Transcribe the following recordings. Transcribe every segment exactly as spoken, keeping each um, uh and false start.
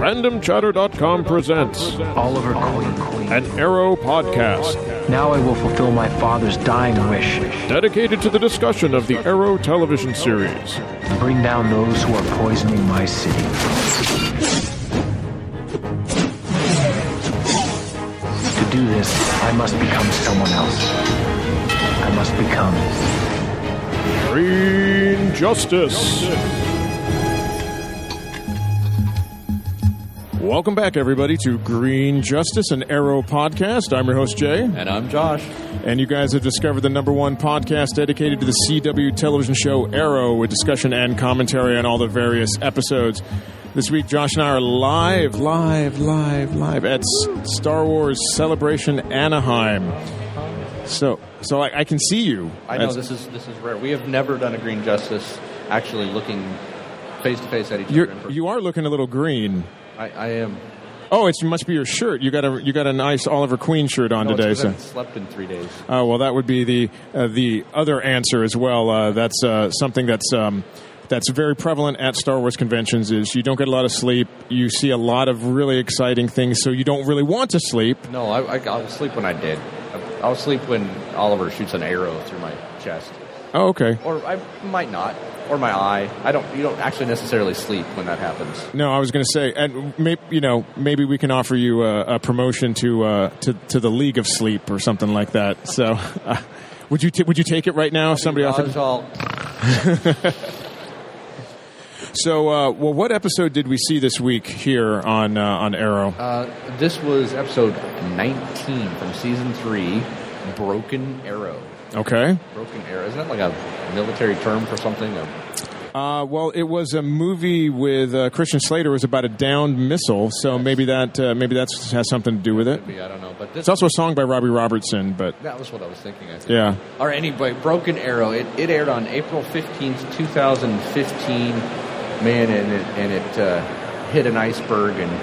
Random Chatter dot com presents Oliver Queen, an Arrow podcast. Now I will fulfill my father's dying wish. Dedicated to the discussion of the Arrow television series. Bring down those who are poisoning my city. To do this, I must become someone else. I must become... Green Justice. Welcome back, everybody, to Green Justice, an Arrow podcast. I'm your host, Jay. And I'm Josh. And you guys have discovered the number one podcast dedicated to the C W television show Arrow, with discussion and commentary on all the various episodes. This week, Josh and I are live, live, live, live at S- Star Wars Celebration Anaheim. So, so I, I can see you. I know As, this is this is rare. We have never done a Green Justice actually looking face to face at each you're, other. In person. You are looking a little green. I, I am. Oh, it must be your shirt. You got a you got a nice Oliver Queen shirt on no, today. It's 'cause I So, haven't slept in three days. oh well, that would be the uh, the other answer as well. Uh, that's uh, something that's. Um, That's very prevalent at Star Wars conventions. Is you don't get a lot of sleep. You see a lot of really exciting things, so you don't really want to sleep. No, I, I, I'll sleep when I did. I'll sleep when Oliver shoots an arrow through my chest, Oh, okay. or I might not, or my eye. I don't. You don't actually necessarily sleep when that happens. No, I was going to say, and maybe you know, maybe we can offer you a, a promotion to uh, to to the League of Sleep or something like that. So, uh, would you t- would you take it right now if somebody offered? All, So, uh, well, what episode did we see this week here on uh, on Arrow? uh, this was episode nineteen from season three, Broken Arrow. Okay. Broken Arrow. Isn't that like a military term for something? A, Uh, well, it was a movie with uh, Christian Slater. It was about a downed missile, so maybe that uh, maybe that has something to do with it. maybe, I don't know. But this, It's also a song by Robbie Robertson, but that was what I was thinking. I think. yeah. Or anyway, Broken Arrow. It, it aired on April fifteenth, twenty fifteen. Man, and it, and it uh, hit an iceberg and.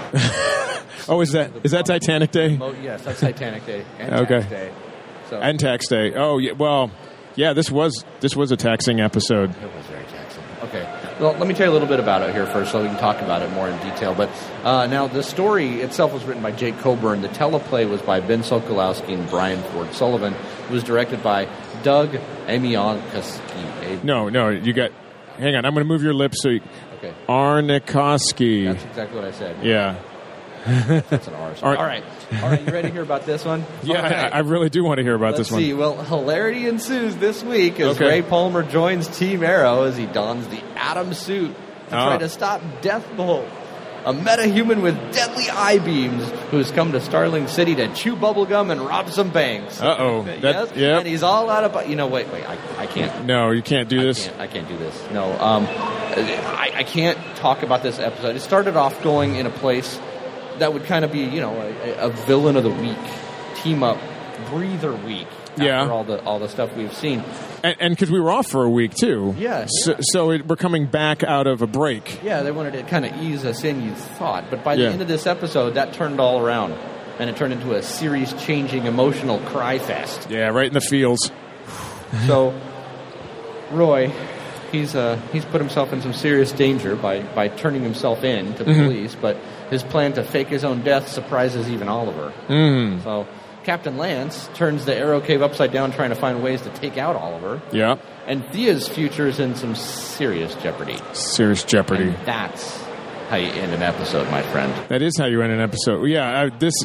Oh, is that is that Titanic Day? Oh, yes, that's Titanic Day and Okay. Tax Day. So And Tax Day. Oh, yeah. Well, yeah. This was this was a taxing episode. It was very taxing. Okay. Well, let me tell you a little bit about it here first so we can talk about it more in detail. But uh, now, the story itself was written by Jake Coburn. The teleplay was by Ben Sokolowski and Brian Ford Sullivan. It was directed by Doug Amianowski. No, no. You got. Hang on. I'm going to move your lips so you. Okay. Arnikoski. That's exactly what I said. Yeah. That's an R. So. Ar- All right. All right. You ready to hear about this one? Yeah. All right. I, I really do want to hear about Let's this one. see. Well, hilarity ensues this week as Okay. Ray Palmer joins Team Arrow as he dons the Atom suit to Ah. try to stop Deathbolt, a metahuman with deadly eye beams who's come to Starling City to chew bubblegum and rob some banks. Uh-oh. Yes? That- yep. And he's all out of... bu- You know, wait, wait. I, I can't. No, you can't do I this. can't, I can't do this. No. Um, I, I can't talk about this episode. It started off going in a place that would kind of be, you know, a, a villain of the week, team up, breather week. After Yeah. all the all the stuff we've seen. And because we were off for a week too. Yeah, So, yeah. so it, we're coming back out of a break. Yeah, they wanted to kind of ease us in, you thought. But by the Yeah. end of this episode, that turned all around. And it turned into a series-changing emotional cry fest. Yeah, right in the fields. So, Roy, he's uh, he's put himself in some serious danger by, by turning himself in to the Mm-hmm. police. But his plan to fake his own death surprises even Oliver. Mm. So, Captain Lance turns the Arrow Cave upside down trying to find ways to take out Oliver. Yeah. And Thea's future is in some serious jeopardy. Serious jeopardy. And that's how you end an episode, my friend. That is how you end an episode. Yeah, I, this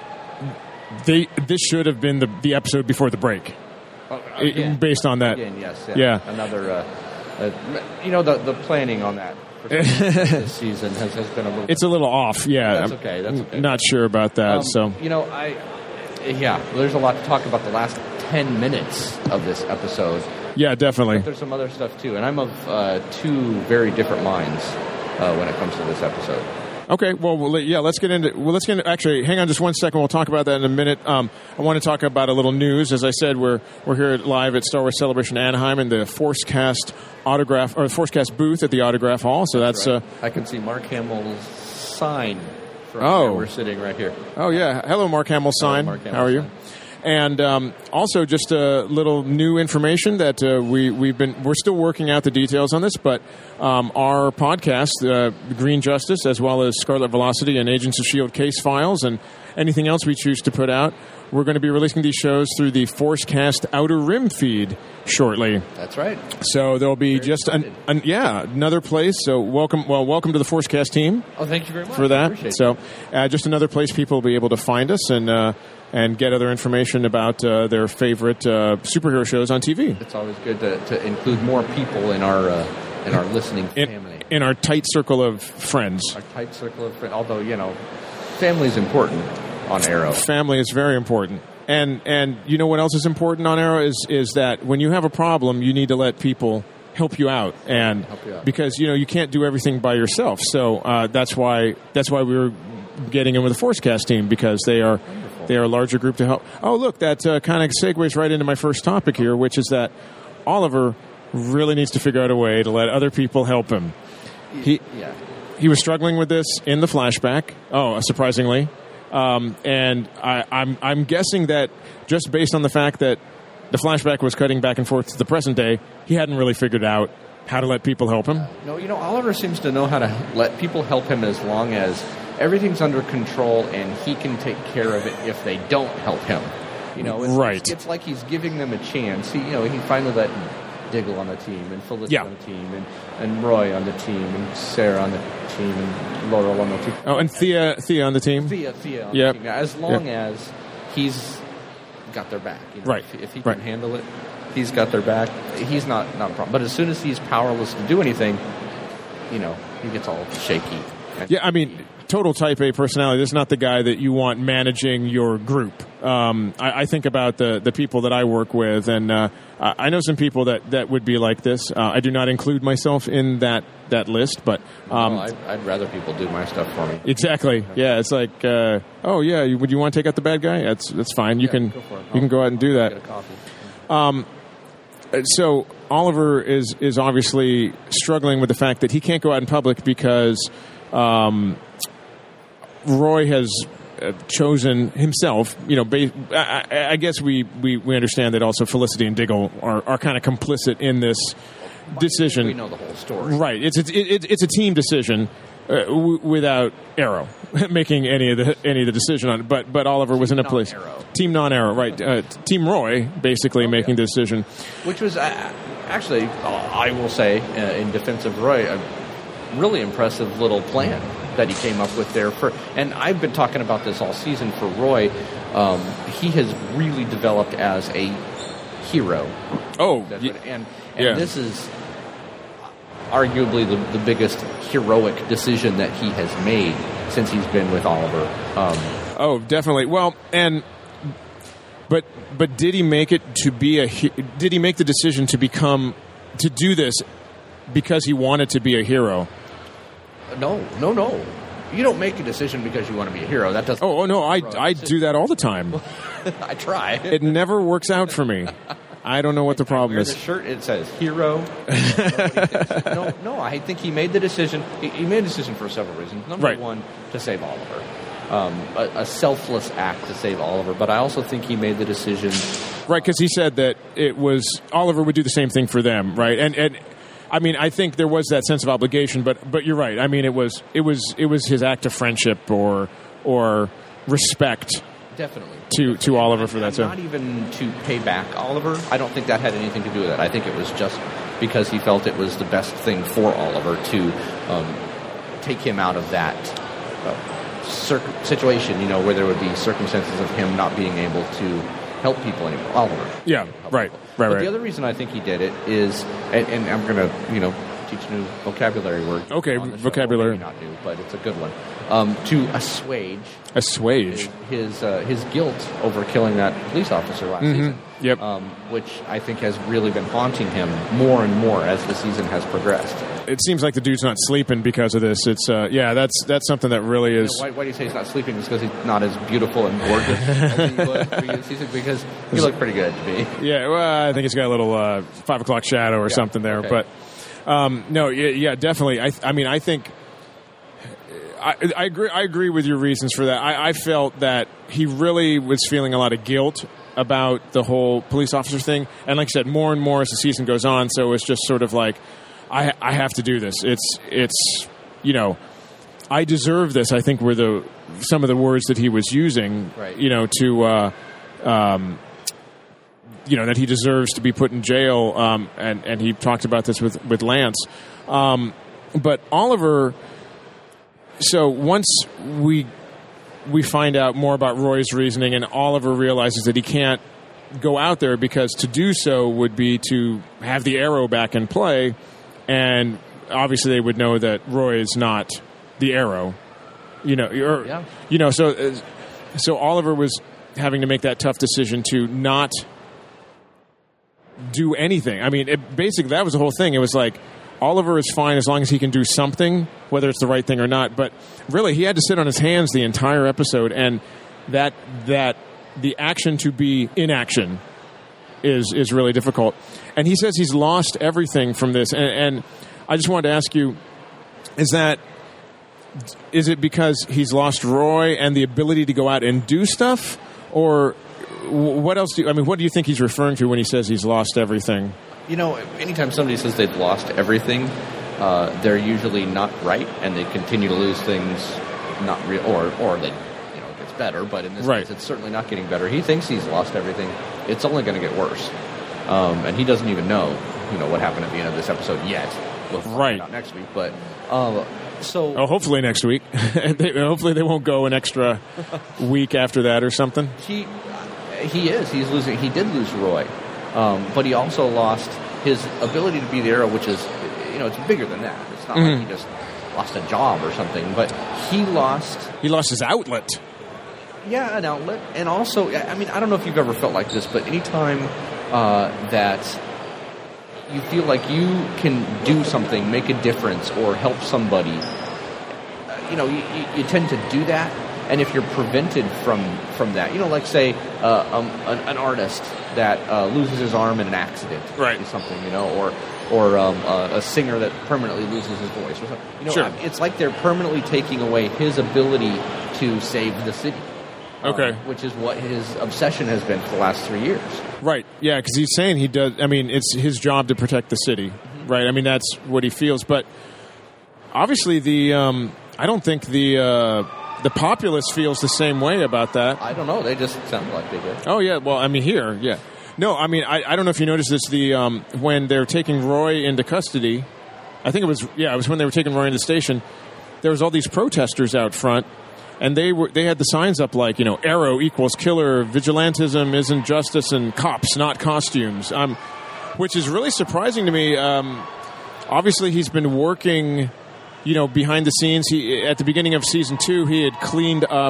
they this should have been the the episode before the break. It- based on that. Again, yes. Yeah. Another, uh, uh, you know, the the planning on that for this season has, has been a little... It's a little off. Yeah. That's I'm okay, that's okay. Not sure about that. Um, so You know, I... Yeah, there's a lot to talk about the last ten minutes of this episode. yeah, definitely. But there's some other stuff, too. And I'm of uh, two very different minds uh, when it comes to this episode. Okay, well, well, yeah, let's get into. Well, let's get into, actually. Hang on, just one second. We'll talk about that in a minute. Um, I want to talk about a little news. As I said, we're we're here live at Star Wars Celebration Anaheim in the ForceCast autograph or the ForceCast booth at the Autograph Hall. So that's. Right. Uh, I can see Mark Hamill's sign from Oh. where we're sitting right here. oh yeah, hello, Mark Hamill sign. Mark Hamill How are you? sign. And um, also, just a little new information that uh, we we've been we're still working out the details on this, but um, our podcast, uh, Green Justice, as well as Scarlet Velocity and Agents of S H I E L D case files, and anything else we choose to put out, we're going to be releasing these shows through the ForceCast Outer Rim feed shortly. That's right. So there'll be Very just an, an yeah another place. So welcome, well, welcome to the ForceCast team. Oh, thank you very much for that. Appreciate So uh, just another place people will be able to find us and uh, and get other information about uh, their favorite uh, superhero shows on T V. It's always good to, to include more people in our uh, in our listening In, family. in our tight circle of friends. Our tight circle of friends. Although, you know, family is important on Arrow. Family is very important. And and you know what else is important on Arrow is is that when you have a problem, you need to let people help you out, and Help you out. because you know you can't do everything by yourself. So uh, that's why that's why we were getting in with the ForceCast team, because they are they are a larger group to help. Oh, look, that uh, kind of segues right into my first topic here, which is that Oliver really needs to figure out a way to let other people help him. He Yeah. he was struggling with this in the flashback. Oh, surprisingly. Um, and I, I'm I'm guessing that just based on the fact that the flashback was cutting back and forth to the present day, he hadn't really figured out how to let people help him. No, you know, Oliver seems to know how to let people help him as long as everything's under control and he can take care of it if they don't help him. You know, it's, Right. It's, it's like he's giving them a chance. He, you know, he finally let Diggle on the team, and Felicity Yeah. on the team, and, and Roy on the team, and Sarah on the team, and Laurel on the team. Oh, and Thea Thea on the team. Thea, Thea on Yep. the team. As long Yep. as he's got their back. You know, Right. If, if he Right. can handle it, he's got their back. He's not, not a problem. But as soon as he's powerless to do anything, you know, he gets all shaky. Yeah, I mean, total Type A personality. This is not the guy that you want managing your group. Um, I, I think about the, the people that I work with, and uh, I know some people that, that would be like this. Uh, I do not include myself in that, that list, but um, Well, I'd, I'd rather people do my stuff for me. exactly. Yeah, it's like, uh, oh yeah, you, would you want to take out the bad guy? That's that's fine. You Yeah, can go for it. you can go out and do Get that. a coffee. So Oliver is is obviously struggling with the fact that he can't go out in public because um, Roy has uh, chosen himself. You know, ba- I, I- I guess we, we, we understand that also Felicity and Diggle are, are kind of complicit in this decision. We know the whole story. Right. It's it's it, it's a team decision uh, w- without Arrow making any of the any of the decision on it. But but Oliver was in a place. non-Arrow. Team non-Arrow. Right. Uh, Team Roy basically Oh, making yeah. the decision. Which was, uh, actually, uh, I will say, uh, in defense of Roy, a really impressive little plan that he came up with there. For, and I've been talking about this all season for Roy. Um, he has really developed as a hero. Oh, That's y- what- and and yeah. this is arguably the, the biggest heroic decision that he has made since he's been with Oliver. Um, Oh, definitely. Well, and but but did he make it to be a? he- Did he make the decision to become to do this because he wanted to be a hero? no, no, no. You don't make a decision because you want to be a hero. That doesn't. Oh, oh no, I Heroic I decision. do that all the time. I try. It never works out for me. I don't know what the problem Wear the is. shirt. It says hero. no, no. I think he made the decision. He, he made a decision for several reasons. Number Right. one, to save Oliver. Um, a, a selfless act to save Oliver. But I also think he made the decision. Right, because he said that it was Oliver would do the same thing for them, right? And and I mean, I think there was that sense of obligation, but but you're right. I mean, it was it was it was his act of friendship or or respect Definitely. to to Oliver for that. And So not even to pay back Oliver. I don't think that had anything to do with it. I think it was just because he felt it was the best thing for Oliver to um, take him out of that uh, cir- situation, you know, where there would be circumstances of him not being able to help people anymore. Oliver. yeah, Help right, people. right, But right. the other reason I think he did it is, and, and I'm going to, you know, teach a new vocabulary word. Okay, on the show. vocabulary. Maybe not new, but it's a good one. Um, to assuage Assuage. his uh, his guilt over killing that police officer last season. Mm-hmm. Yep. Um, which I think has really been haunting him more and more as the season has progressed. It seems like the dude's not sleeping because of this. It's uh, yeah, that's that's something that really You know, is. why, why do you say he's not sleeping? It's because he's not as beautiful and gorgeous as he was previous season. Because he looked pretty good to me. Yeah, well, I think he's got a little uh, five o'clock shadow or Yeah, something there. okay. But um, no, yeah, yeah, definitely. I, I mean, I think I, I agree. I agree with your reasons for that. I, I felt that he really was feeling a lot of guilt about the whole police officer thing. And like I said, more and more as the season goes on, so it's just sort of like, I, I have to do this. It's, it's, you know, I deserve this, I think were the some of the words that he was using, right. you know, to, uh, um, you know, that he deserves to be put in jail. Um, and, and he talked about this with, with Lance. Um, but Oliver, so once we we find out more about Roy's reasoning, and Oliver realizes that he can't go out there because to do so would be to have the Arrow back in play, and obviously they would know that Roy is not the Arrow, you know. Or, yeah. You know, so uh, so Oliver was having to make that tough decision to not do anything. I mean, it, basically that was the whole thing. It was like, Oliver is fine as long as he can do something, whether it's the right thing or not. But really, he had to sit on his hands the entire episode, and that that the action to be inaction is is really difficult. And he says he's lost everything from this. And, and I just wanted to ask you: is that is it because he's lost Roy and the ability to go out and do stuff, or what else do you, I mean? What do you think he's referring to when he says he's lost everything? You know, anytime somebody says they've lost everything, uh, they're usually not right, and they continue to lose things, not real, or or they, you know, it gets better. But in this right. case, it's certainly not getting better. He thinks he's lost everything. It's only going to get worse, um, and he doesn't even know, you know, what happened at the end of this episode yet. We'll find right. out next week, but uh, so. Oh, hopefully next week. they, hopefully they won't go an extra week after that or something. He he is. He's losing. He did lose Roy. Um, but he also lost his ability to be the Arrow, which is, you know, it's bigger than that. It's not mm-hmm. like he just lost a job or something, but he lost... He lost his outlet. Yeah, an outlet. And also, I mean, I don't know if you've ever felt like this, but anytime uh, that you feel like you can do something, make a difference, or help somebody, uh, you know, you, you, you tend to do that. And if you're prevented from, from that, you know, like say uh, um, an, an artist that uh, loses his arm in an accident, right? Or something, you know, or or um, uh, a singer that permanently loses his voice, or something. You know, sure. It's like they're permanently taking away his ability to save the city. Okay, um, which is what his obsession has been for the last three years. Right. Yeah, because he's saying he does. I mean, it's his job to protect the city, mm-hmm. right? I mean, that's what he feels. But obviously, the um, I don't think the. Uh, The populace feels the same way about that. I don't know. They just sound like they did. Oh, yeah. Well, I mean, here, yeah. No, I mean, I, I don't know if you noticed this. The um, when they're taking Roy into custody, I think it was, yeah, it was when they were taking Roy into the station, there was all these protesters out front, and they were they had the signs up like, you know, Arrow equals killer, vigilantism isn't justice, and cops, not costumes, um, which is really surprising to me. Um, obviously, he's been working... You know, behind the scenes, he at the beginning of season two, he had cleaned up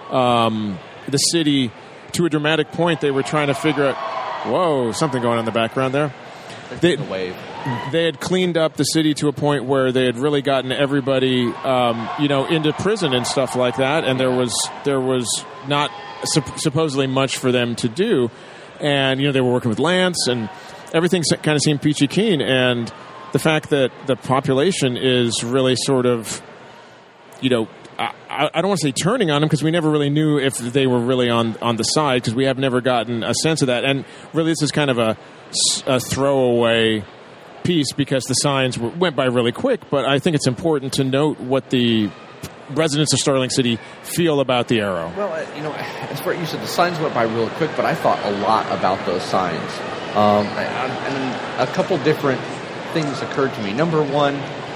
um, the city to a dramatic point. They were trying to figure out, whoa, something going on in the background there. They, the wave. They had cleaned up the city to a point where they had really gotten everybody, um, you know, into prison and stuff like that. And there was there was not sup- supposedly much for them to do. And you know, they were working with Lance, and everything kind of seemed peachy keen. And the fact that the population is really sort of, you know, I, I don't want to say turning on them, because we never really knew if they were really on, on the side, because we have never gotten a sense of that. And really this is kind of a, a throwaway piece, because the signs were, went by really quick. But I think it's important to note what the residents of Starling City feel about the Arrow. Well, uh, you know, as far as you said, the signs went by really quick, but I thought a lot about those signs. Um, and, and a couple different things occurred to me. Number one,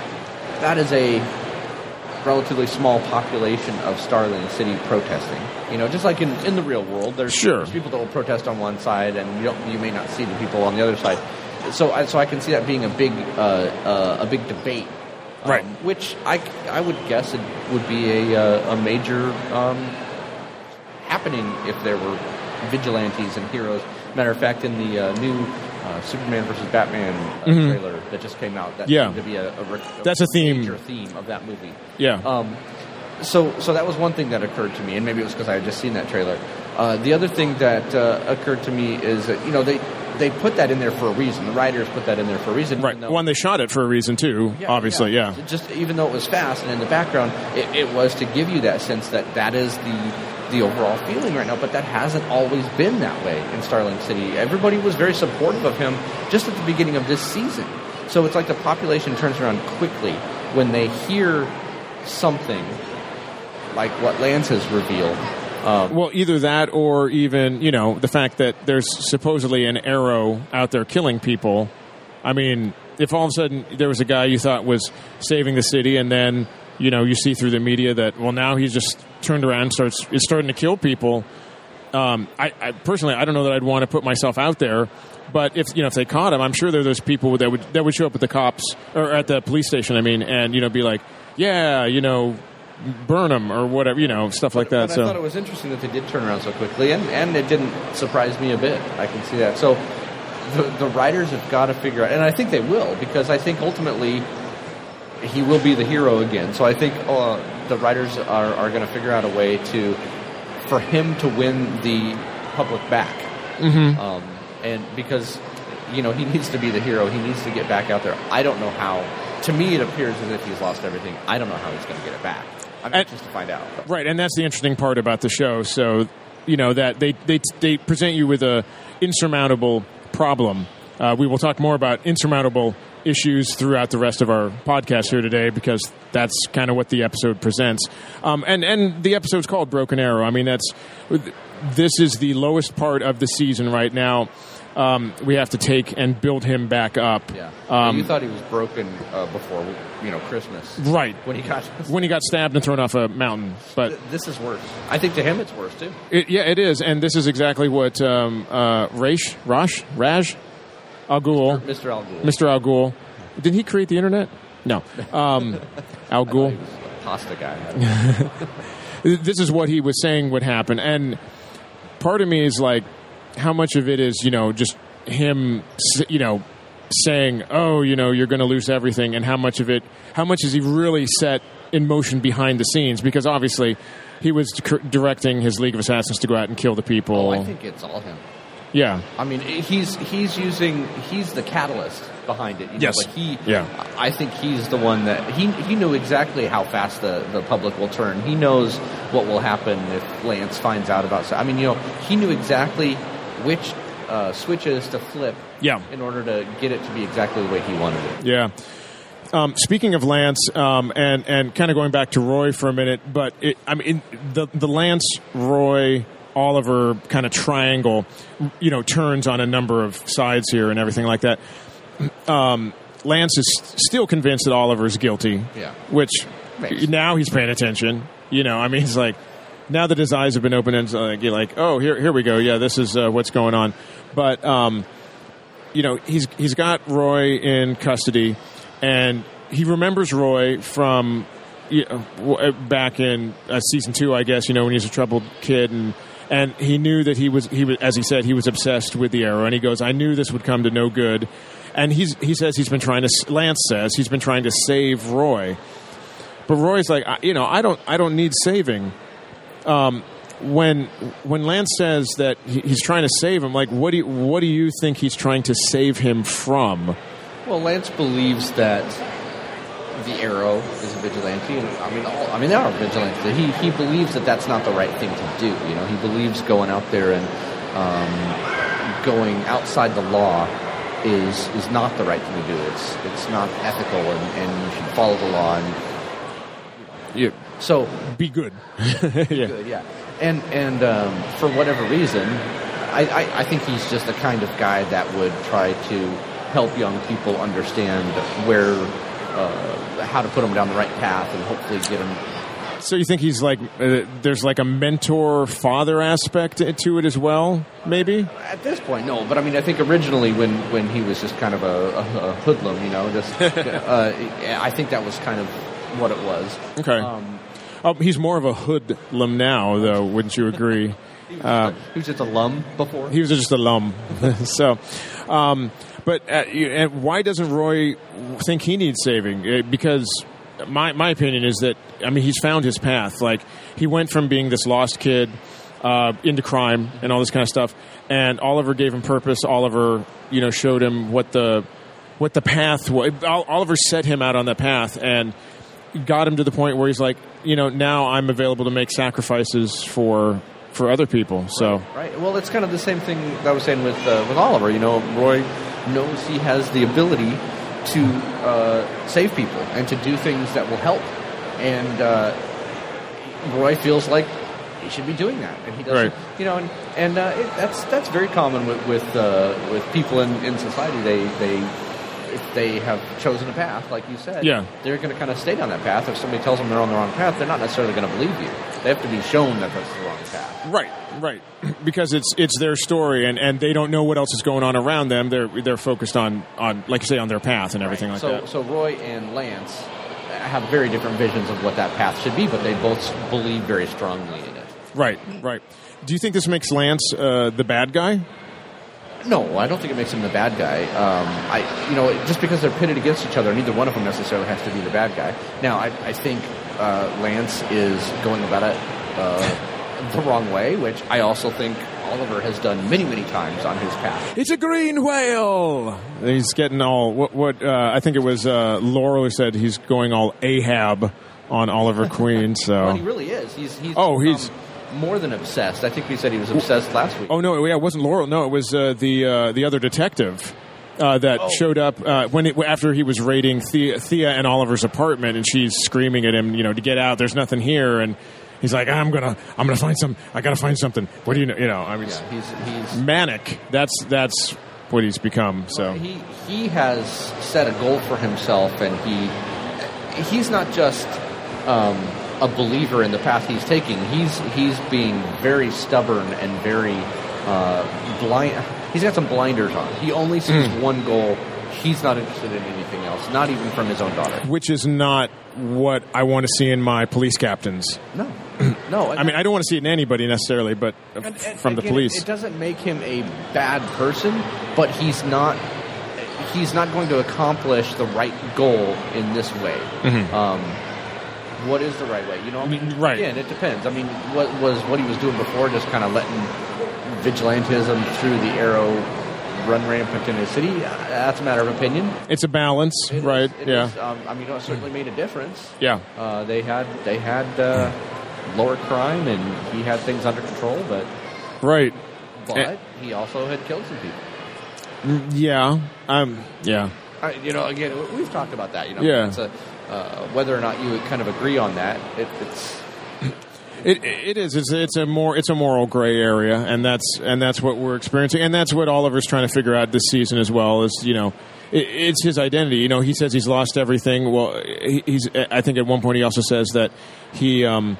that is a relatively small population of Starling City protesting. You know, just like in, in the real world, there's, sure. there's people that will protest on one side, and you don't, you may not see the people on the other side. So, I, so I can see that being a big, uh, uh, a big debate, um, right? Which I, I would guess it would be a, uh, a major um, happening if there were vigilantes and heroes. Matter of fact, in the uh, new uh, Superman versus Batman uh, mm-hmm. trailer that just came out, that yeah. seemed to be a, a, a that's a theme, major theme of that movie. Yeah. Um, so, so that was one thing that occurred to me, and maybe it was because I had just seen that trailer. Uh, the other thing that uh, occurred to me is that, you know, they they put that in there for a reason. The writers put that in there for a reason. Right. Though, One, they shot it for a reason too. yeah, obviously, yeah. yeah. Just even though it was fast and in the background, it, it was to give you that sense that that is the the overall feeling right now. But that hasn't always been that way in Starling City. Everybody was very supportive of him just at the beginning of this season. So it's like the population turns around quickly when they hear something like what Lance has revealed. Um, well, either that or even, you know, the fact that there's supposedly an Arrow out there killing people. I mean, if all of a sudden there was a guy you thought was saving the city and then, you know, you see through the media that, well, now he's just turned around and starts, is starting to kill people. Um, I, I personally, I don't know that I'd want to put myself out there. But if you know if they caught him, I'm sure there are those people that would that would show up at the cops or at the police station. I mean, and you know, be like, yeah, you know, burn him or whatever, you know, stuff like that. But so I thought it was interesting that they did turn around so quickly, and, and it didn't surprise me a bit. I can see that. So the the writers have got to figure out, and I think they will, because I think ultimately he will be the hero again. So I think uh, the writers are, are going to figure out a way to for him to win the public back. Mm-hmm. Um, And because, you know, he needs to be the hero. He needs to get back out there. I don't know how. To me, it appears as if he's lost everything. I don't know how he's going to get it back. I'm And- anxious to find out. But. right, and that's the interesting part about the show. So, you know, that they they they present you with a insurmountable problem. Uh, we will talk more about insurmountable issues throughout the rest of our podcast here today, because that's kind of what the episode presents. Um, and and the episode's called Broken Arrow. I mean, that's this is the lowest part of the season right now. Um, we have to take and build him back up. Yeah. Um, you thought he was broken uh, before, you know, Christmas. Right. When he got when he got stabbed and thrown off a mountain. But this is worse. I think to him it's worse too. it, yeah, it is. And this is exactly what um, uh, Raish, Rosh, Raj, Al Ghul, Mister Al Ghul. Mister Al Ghul. Did he create the internet? No. Um, Al He Ghul. was a pasta guy. This is what he was saying would happen. And part of me is like, how much of it is, you know, just him, you know, saying, oh, you know, you're going to lose everything, and how much of it, how much is he really set in motion behind the scenes? Because obviously he was c- directing his League of Assassins to go out and kill the people. Oh, I think it's all him. Yeah. I mean, he's he's using he's the catalyst behind it. You know? Yes. Like he, Yeah. I think he's the one that he he knew exactly how fast the, the public will turn. He knows what will happen if Lance finds out about. I mean, you know, he knew exactly which uh, switches to flip. Yeah. In order to get it to be exactly the way he wanted it. Yeah. Um, speaking of Lance, um, and and kind of going back to Roy for a minute, but it, I mean the the Lance Roy Oliver kind of triangle, you know, turns on a number of sides here and everything like that. Um, Lance is still convinced that Oliver's guilty. Yeah. Which Makes. now he's paying attention. You know, I mean, he's like, now that his eyes have been opened and uh, you're like, oh, here here we go. Yeah, this is uh, what's going on. But um, you know, he's he's got Roy in custody, and he remembers Roy from you know, w- back in uh, season two, I guess. You know, when he was a troubled kid, and and he knew that he was he was, as he said, he was obsessed with the Arrow, and he goes, I knew this would come to no good. And he's he says he's been trying to Lance says he's been trying to save Roy, but Roy's like, I, you know, I don't I don't need saving. Um, when when Lance says that he, he's trying to save him, like, what do you, what do you think he's trying to save him from? Well, Lance believes that the Arrow is a vigilante, and I mean, all, I mean, they are vigilantes. He he believes that that's not the right thing to do. You know, he believes going out there and um, going outside the law is is not the right thing to do. It's it's not ethical, and, and you should follow the law. And Yeah, so, be good. yeah. good, yeah. And and um, for whatever reason, I, I I think he's just the kind of guy that would try to help young people understand where uh, how to put them down the right path, and hopefully get them. So you think he's like uh, there's like a mentor father aspect to it as well, maybe? At this point, no. But I mean, I think originally when, when he was just kind of a, a, a hoodlum, you know, just uh, I think that was kind of what it was. Okay. Um, oh, he's more of a hoodlum now, though. Wouldn't you agree? he, was Uh, just a, he was just a lum before. He was just a lum. so, um, but uh, you- and why doesn't Roy think he needs saving? Uh, Because my my opinion is that I mean he's found his path. Like he went from being this lost kid uh, into crime and all this kind of stuff. And Oliver gave him purpose. Oliver, you know, showed him what the what the path was. Oliver set him out on that path and got him to the point where he's like, you know, now I'm available to make sacrifices for for other people. So right. right. Well, it's kind of the same thing that I was saying with uh, with Oliver. You know, Roy knows he has the ability to uh, save people and to do things that will help, and uh, Roy feels like he should be doing that, and he doesn't. Right. You know, and, and uh, it, that's that's very common with with, uh, with people in, in society. They they. If they have chosen a path, like you said, yeah. they're going to kind of stay down that path. If somebody tells them they're on the wrong path, they're not necessarily going to believe you. They have to be shown that that's the wrong path. Right, right. Because it's it's their story, and, and they don't know what else is going on around them. They're they're focused on, on like you say, on their path and everything right. like so, that. So Roy and Lance have very different visions of what that path should be, but they both believe very strongly in it. Right, right. Do you think this makes Lance uh, the bad guy? No, I don't think it makes him the bad guy. Um, I, you know, just because they're pitted against each other, neither one of them necessarily has to be the bad guy. Now, I, I think uh, Lance is going about it uh, the wrong way, which I also think Oliver has done many, many times on his path. It's a green whale. He's getting all what? What? Uh, I think it was uh, Laurel who said he's going all Ahab on Oliver Queen. So well, he really is. He's he's oh, he's. more than obsessed. I think we said he was obsessed last week. Oh no, yeah, it wasn't Laurel. No, it was uh, the uh, the other detective uh, that oh. showed up uh, when it, after he was raiding Thea, Thea and Oliver's apartment, and she's screaming at him, you know, to get out. There's nothing here, and he's like, I'm gonna, I'm gonna find some. I gotta find something. What do you know? You know, I mean, yeah, he's he's manic. That's that's what he's become. So well, he he has set a goal for himself, and he he's not just. Um, a believer in the path he's taking. He's he's being very stubborn and very uh, blind. He's got some blinders on. He only sees mm. one goal. He's not interested in anything else, not even from his own daughter. Which is not what I want to see in my police captains. No. No. I mean, I don't want to see it in anybody necessarily, but and, and, from again, the police. It, it doesn't make him a bad person, but he's not he's not going to accomplish the right goal in this way. Mm-hmm. Um What is the right way? You know, I mean, right. Again, it depends. I mean, what was what he was doing before, just kind of letting vigilantism through the Arrow run rampant in his city? That's a matter of opinion. It's a balance, it right? Is, it yeah. Is, um, I mean, it certainly made a difference. Yeah. Uh, they had they had uh, lower crime, and he had things under control, but right. But and, he also had killed some people. Yeah. Um. Yeah. I, you know, again, we've talked about that. You know, yeah. It's a, uh, whether or not you would kind of agree on that, it, it's. It it is. It's it's a more it's a moral gray area, and that's and that's what we're experiencing, and that's what Oliver's trying to figure out this season as well. Is you know, it, it's his identity. You know, he says he's lost everything. Well, he, he's. I think at one point he also says that he um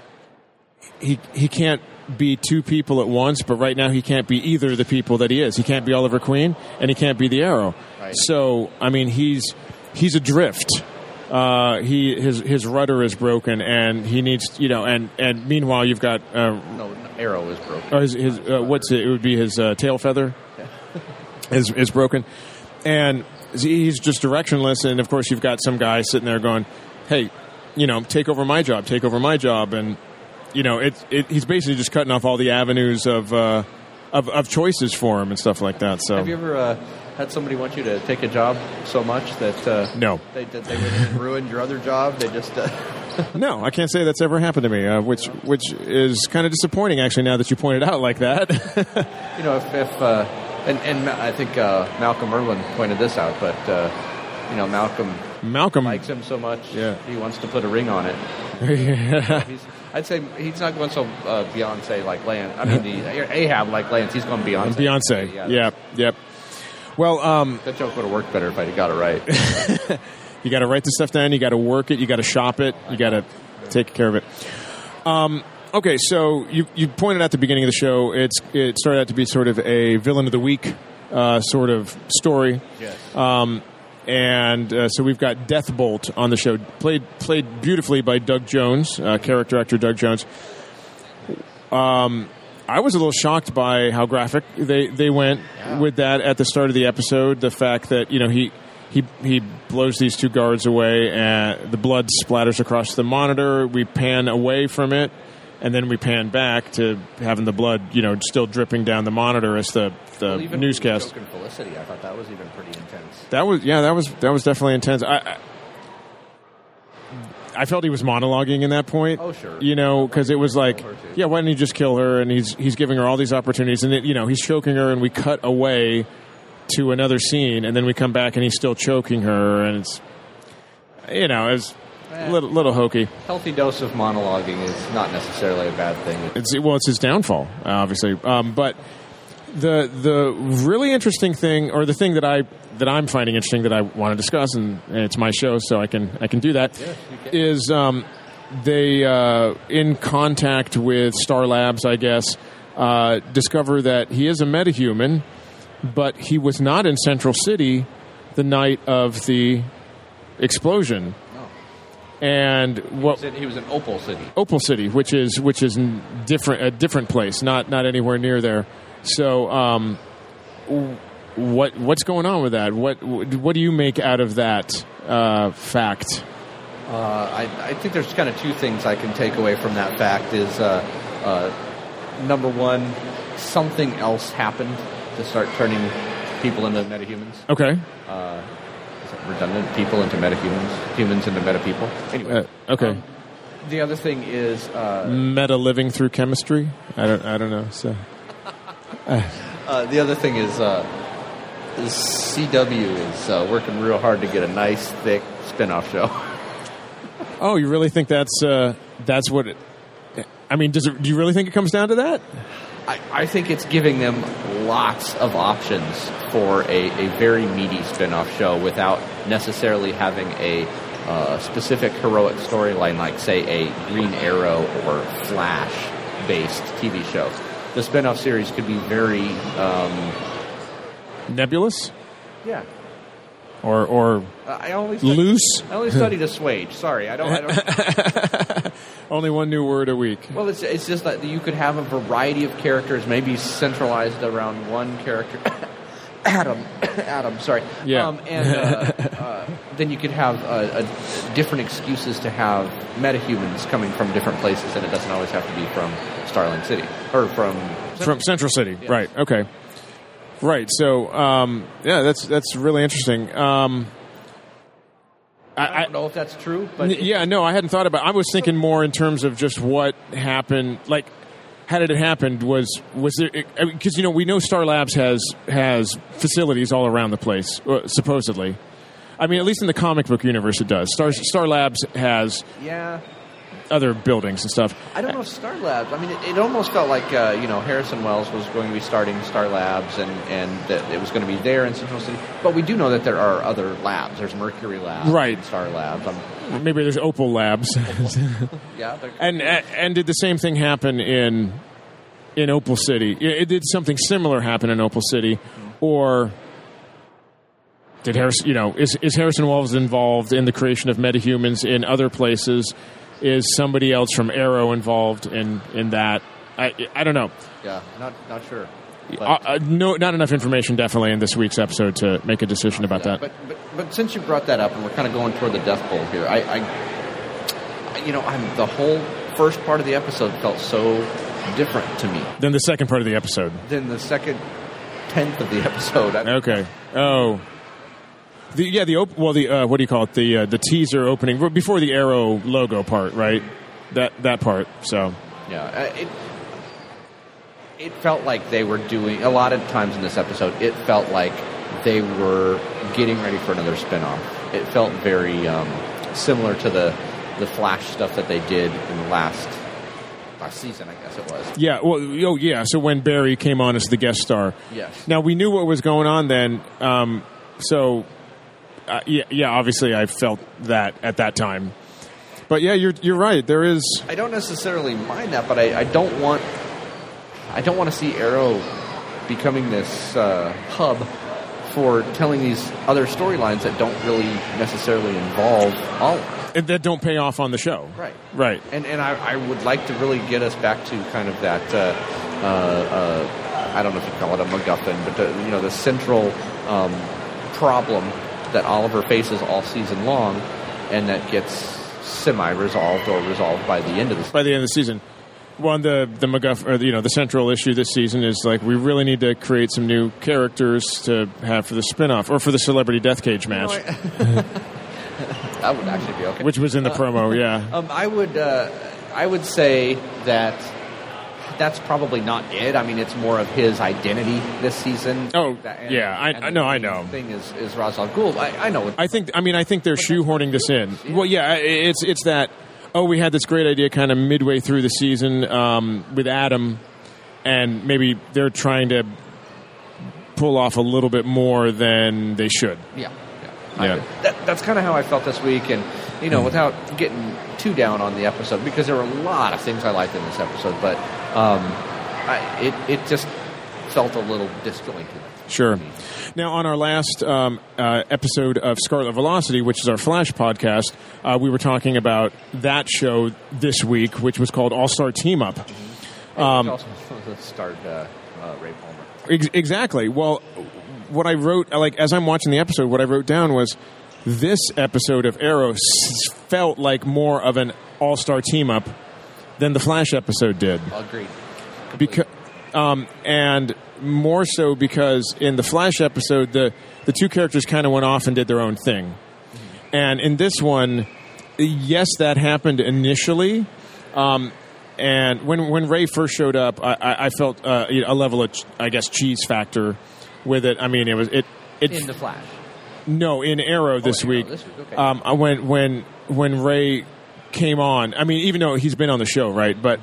he he can't be two people at once, but right now he can't be either of the people that he is. He can't be Oliver Queen, and he can't be the Arrow. Right. So I mean, he's he's adrift. Uh, he his his rudder is broken, and he needs you know, and, and meanwhile you've got uh, no Arrow is broken. Oh, his, his uh, what's it? It would be his uh, tail feather is is broken, and he's just directionless. And of course, you've got some guy sitting there going, "Hey, you know, take over my job, take over my job," and you know, it, it he's basically just cutting off all the avenues of uh, of of choices for him and stuff like that. So, have you ever? Uh had somebody want you to take a job so much that uh, no, they that they went in and ruined your other job? They just uh... no, I can't say that's ever happened to me, uh, which which is kind of disappointing actually. Now that you pointed out like that, you know, if, if uh, and and I think uh, Malcolm Irwin pointed this out, but uh, you know, Malcolm Malcolm likes him so much, yeah. he wants to put a ring on it. yeah. He's, I'd say he's not going so uh, Beyonce like Lance. I mean, the Ahab like Lance. He's going Beyonce. Beyonce, yeah, yep, yep. Well, um, that joke would have worked better if I got it right. You got to write the stuff down. You got to work it. You got to shop it. You got to take care of it. Um, okay, so you you pointed out at the beginning of the show. It's it started out to be sort of a villain of the week uh, sort of story. Yes. Um, and uh, so we've got Deathbolt on the show, played played beautifully by Doug Jones, uh, character actor Doug Jones. Um. I was a little shocked by how graphic they, they went yeah. with that at the start of the episode. The fact that, you know, he he he blows these two guards away and the blood splatters across the monitor. We pan away from it and then we pan back to having the blood, you know, still dripping down the monitor as the the well, even newscast. Joke and Felicity, I thought that was even pretty intense. That was yeah, that was that was definitely intense. I. I I felt he was monologuing in that point. Oh, sure. You know, because it was like, yeah, why didn't he just kill her? And he's he's giving her all these opportunities, and it, you know, he's choking her, and we cut away to another scene, and then we come back, and he's still choking her, and it's, you know, it's a little, little hokey. Healthy dose of monologuing is not necessarily a bad thing. It's well, it's his downfall, obviously. Um, but the the really interesting thing, or the thing that I that I'm finding interesting that I want to discuss, and, and it's my show, so I can I can do that. Yes, you can. Is um, they uh, in contact with Star Labs, I guess, uh, discover that he is a metahuman, but he was not in Central City the night of the explosion. And what He was in Opal City. Opal City, which is which is n- different, a different place, not not anywhere near there. So, um, w- what what's going on with that? What what do you make out of that uh, fact? Uh, I, I think there's kind of two things I can take away from that fact. Is uh, uh, number one, something else happened to start turning people into metahumans. Okay. Uh, is that redundant? People into metahumans, humans into meta people. Anyway. Uh, okay. Um, the other thing is uh, meta living through chemistry. I don't I don't know. So. uh, the other thing is. Uh, C W is uh, working real hard to get a nice, thick spin-off show. Oh, you really think that's uh, that's what? It, I mean, does it? Do you really think it comes down to that? I, I think it's giving them lots of options for a, a very meaty spin-off show without necessarily having a uh, specific heroic storyline, like say a Green Arrow or Flash-based T V show. The spin-off series could be very. Um, Nebulous? Yeah. Or or uh, I only studied, loose? I only studied assuage. Sorry, I don't. I don't Only one new word a week. Well, it's it's just that you could have a variety of characters, maybe centralized around one character. Adam, Adam, sorry. Yeah. Um, and uh, uh, then you could have uh, a, different excuses to have metahumans coming from different places, and it doesn't always have to be from Starling City or from From Central City, Yes. right? Okay. Right. So, um, yeah, that's that's really interesting. Um, I don't know if that's true, but N- yeah, no, I hadn't thought about it. I was thinking more in terms of just what happened. Like, how did it happen? Was was there? Because you know, we know Star Labs has has facilities all around the place, uh, supposedly. I mean, at least in the comic book universe, it does. Star Star Labs has yeah. other buildings and stuff. I don't know if Star Labs. I mean, it, it almost felt like uh, you know Harrison Wells was going to be starting Star Labs, and and that it was going to be there in Central City. But we do know that there are other labs. There's Mercury Labs, Right. and Star Labs. I'm, Maybe there's Opal Labs. yeah, they're- And and did the same thing happen in in Opal City? It, did something similar happen in Opal City, or did Harrison? You know, is is Harrison Wells involved in the creation of metahumans in other places? Is somebody else from Arrow involved in, in that? I I don't know. yeah, not not sure. But, Uh, uh, no, not enough information definitely in this week's episode to make a decision about yeah, that. But, but but since you brought that up, and we're kind of going toward the Death Bowl here, I, I you know, I'm the whole first part of the episode felt so different to me Then the second part of the episode. than the second tenth of the episode. I, Okay. Oh. The, yeah, the op- well, the uh, what do you call it? The uh, the teaser opening before the Arrow logo part, right? That that part. So Yeah, uh, it it felt like they were doing a lot of times in this episode. It felt like they were getting ready for another spinoff. It felt very um, similar to the the Flash stuff that they did in the last last season, I guess it was. yeah, well, oh yeah. So when Barry came on as the guest star, Yes. Now we knew what was going on then. Um, so uh, yeah, yeah. Obviously, I felt that at that time. But yeah, you're you're right. There is. I don't necessarily mind that, but I, I don't want I don't want to see Arrow becoming this uh, hub for telling these other storylines that don't really necessarily involve all. That don't pay off on the show. Right. Right. And and I, I would like to really get us back to kind of that. Uh, uh, uh, I don't know if you call it a MacGuffin, but the, you know the central um, problem that Oliver faces all season long, and that gets semi-resolved or resolved by the end of the season. By the end of the season. Well, the the MacGuff, or the, you know, the central issue this season is like we really need to create some new characters to have for the spinoff or for the celebrity death cage match, You know, I- that would actually be okay. which was in the promo. Yeah, Um, I would uh, I would say that that's probably not it. I mean, it's more of his identity this season. Oh, That- yeah, I- and I know, the I know. Thing is, is Ra's al Ghul. I, I know. I think. I mean, I think they're shoehorning this in. Well, yeah, it's it's that. Oh, we had this great idea kind of midway through the season um, with Adam, and maybe they're trying to pull off a little bit more than they should. Yeah. Yeah. I- that, that's kind of how I felt this week, and you know, without getting too down on the episode, because there were a lot of things I liked in this episode, but um, I, it it just felt a little disjointed. Sure. Now, on our last um, uh, episode of Scarlet Velocity, which is our Flash podcast, uh, we were talking about that show this week, which was called All Star Team Up. Um, also starred uh, uh, Ray Palmer. Ex- exactly. Well, what I wrote, like as I'm watching the episode, what I wrote down was this episode of Arrow s- felt like more of an All Star Team Up than the Flash episode did. Agreed. Because, um, and more so because in the Flash episode, the, the two characters kind of went off and did their own thing. Mm-hmm. And in this one, yes, that happened initially. Um, and when when Ray first showed up, I, I, I felt uh, a level of, I guess, cheese factor with it. I mean, it was it. it In the Flash. No, in Arrow this Oh, Arrow week. this week, okay. Um, I- when when when Ray came on, I mean, even though he's been on the show, right? But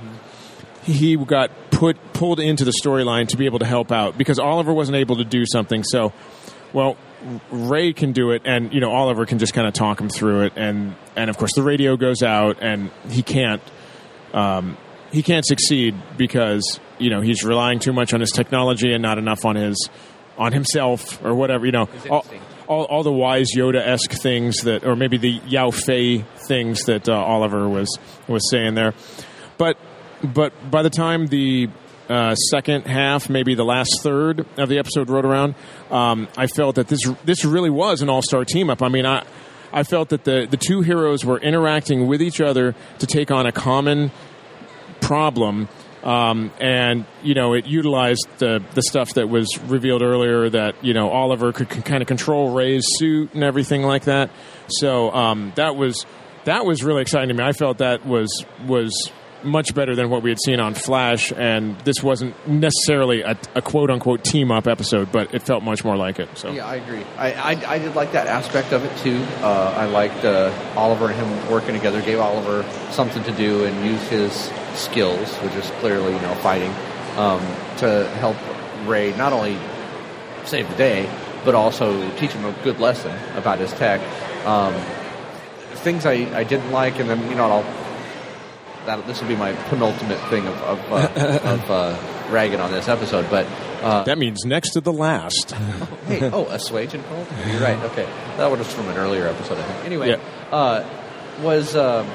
he got put pulled into the storyline to be able to help out because Oliver wasn't able to do something. So, well, Ray can do it, and you know Oliver can just kind of talk him through it, and and of course the radio goes out, and he can't um, he can't succeed because you know he's relying too much on his technology and not enough on his on himself or whatever. You know, all, all, all the wise Yoda-esque things that, or maybe the Yao Fei things that uh, Oliver was was saying there, but. But by the time the uh, second half, maybe the last third of the episode rolled around, um, I felt that this this really was an all-star team-up. I mean, I I felt that the, the two heroes were interacting with each other to take on a common problem, um, and, you know, it utilized the, the stuff that was revealed earlier that, you know, Oliver could, could kind of control Ray's suit and everything like that. So um, that was that was really exciting to me. I felt that was was... much better than what we had seen on Flash, and this wasn't necessarily a, a quote-unquote team-up episode, but it felt much more like it. So Yeah, I agree. I, I, I did like that aspect of it, too. Uh, I liked uh, Oliver and him working together, gave Oliver something to do and use his skills, which is clearly, you know, fighting, um, to help Ray not only save the day, but also teach him a good lesson about his tech. Um, things I, I didn't like, and then, you know, I'll That, this will be my penultimate thing of of, uh, of uh, ragging on this episode, but uh, that means next to the last. hey, oh, assuage and cold? You're right. Okay, that was from an earlier episode, I think. Anyway, Yeah. uh, was uh,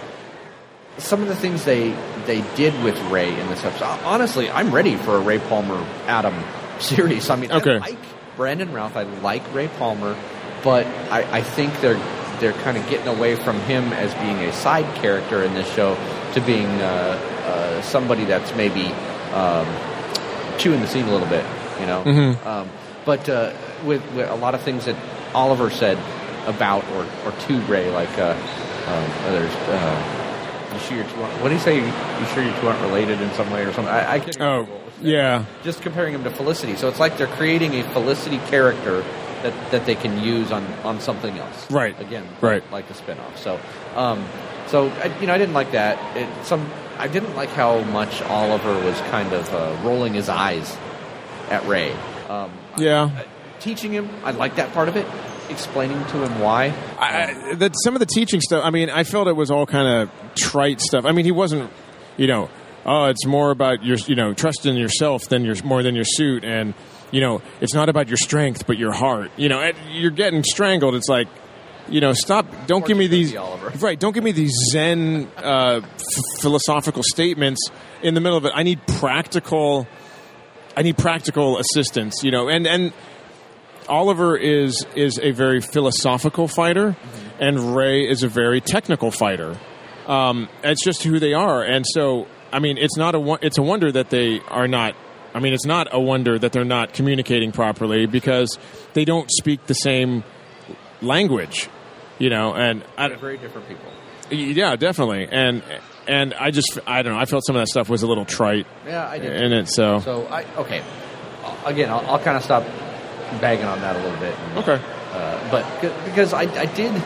some of the things they they did with Ray in this episode. Honestly, I'm ready for a Ray Palmer Adam series. I mean, Okay. I like Brandon Routh. I like Ray Palmer, but I, I think they're they're kind of getting away from him as being a side character in this show to being uh, uh, somebody that's maybe um, chewing the scene a little bit, you know. Mm-hmm. Um, but uh, with, with a lot of things that Oliver said about or, or to Ray, like uh, um, there's uh, you sure your two aren't, what did he say? You, you sure your two aren't related in some way or something? I, I can't Oh, remember what was said. yeah. Just comparing him to Felicity. So it's like they're creating a Felicity character that, that they can use on, on something else. Right. Again, Right. like the spinoff. So, um, so I, you know, I didn't like that. It, some I didn't like how much Oliver was kind of uh, rolling his eyes at Ray. Um, Yeah. I, teaching him, I like that part of it. Explaining to him why. I, that some of the teaching stuff, I mean, I felt it was all kind of trite stuff. I mean, he wasn't, you know, oh, it's more about your, you know, trust in yourself than your, more than your suit. And, you know, it's not about your strength, but your heart. You know, and you're getting strangled. It's like, you know, stop. Don't give me these, right. Don't give me these Zen uh, f- philosophical statements in the middle of it. I need practical, I need practical assistance, you know, and, and, Oliver is is a very philosophical fighter, mm-hmm. and Ray is a very technical fighter. Um, it's just who they are, and so I mean, it's not a wo- it's a wonder that they are not. I mean, it's not a wonder that they're not communicating properly because they don't speak the same language, you know. And I, They're very different people. Yeah, definitely. And and I just I don't know. I felt some of that stuff was a little trite. Yeah, I did. In it, so So I okay. Again, I'll, I'll kind of stop bagging on that a little bit. And, okay. Uh, but c- because I, I did, like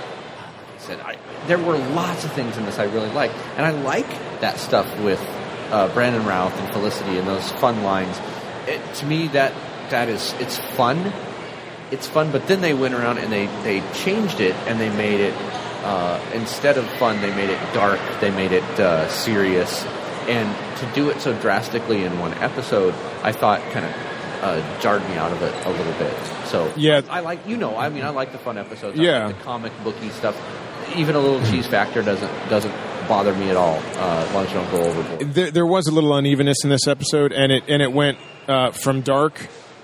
I said, I, there were lots of things in this I really liked, and I like that stuff with uh, Brandon Routh and Felicity and those fun lines. It, to me, that that is it's fun. It's fun, but then they went around and they, they changed it and they made it uh, instead of fun, they made it dark. They made it uh, serious, and to do it so drastically in one episode, I thought kind of uh, jarred me out of it a little bit. So yeah, I, I like you know I mean I like the fun episodes. I yeah, like the comic booky stuff. Even a little cheese factor doesn't doesn't bother me at all uh, as long as you don't go overboard. There, there was a little unevenness in this episode, and it and it went uh, from dark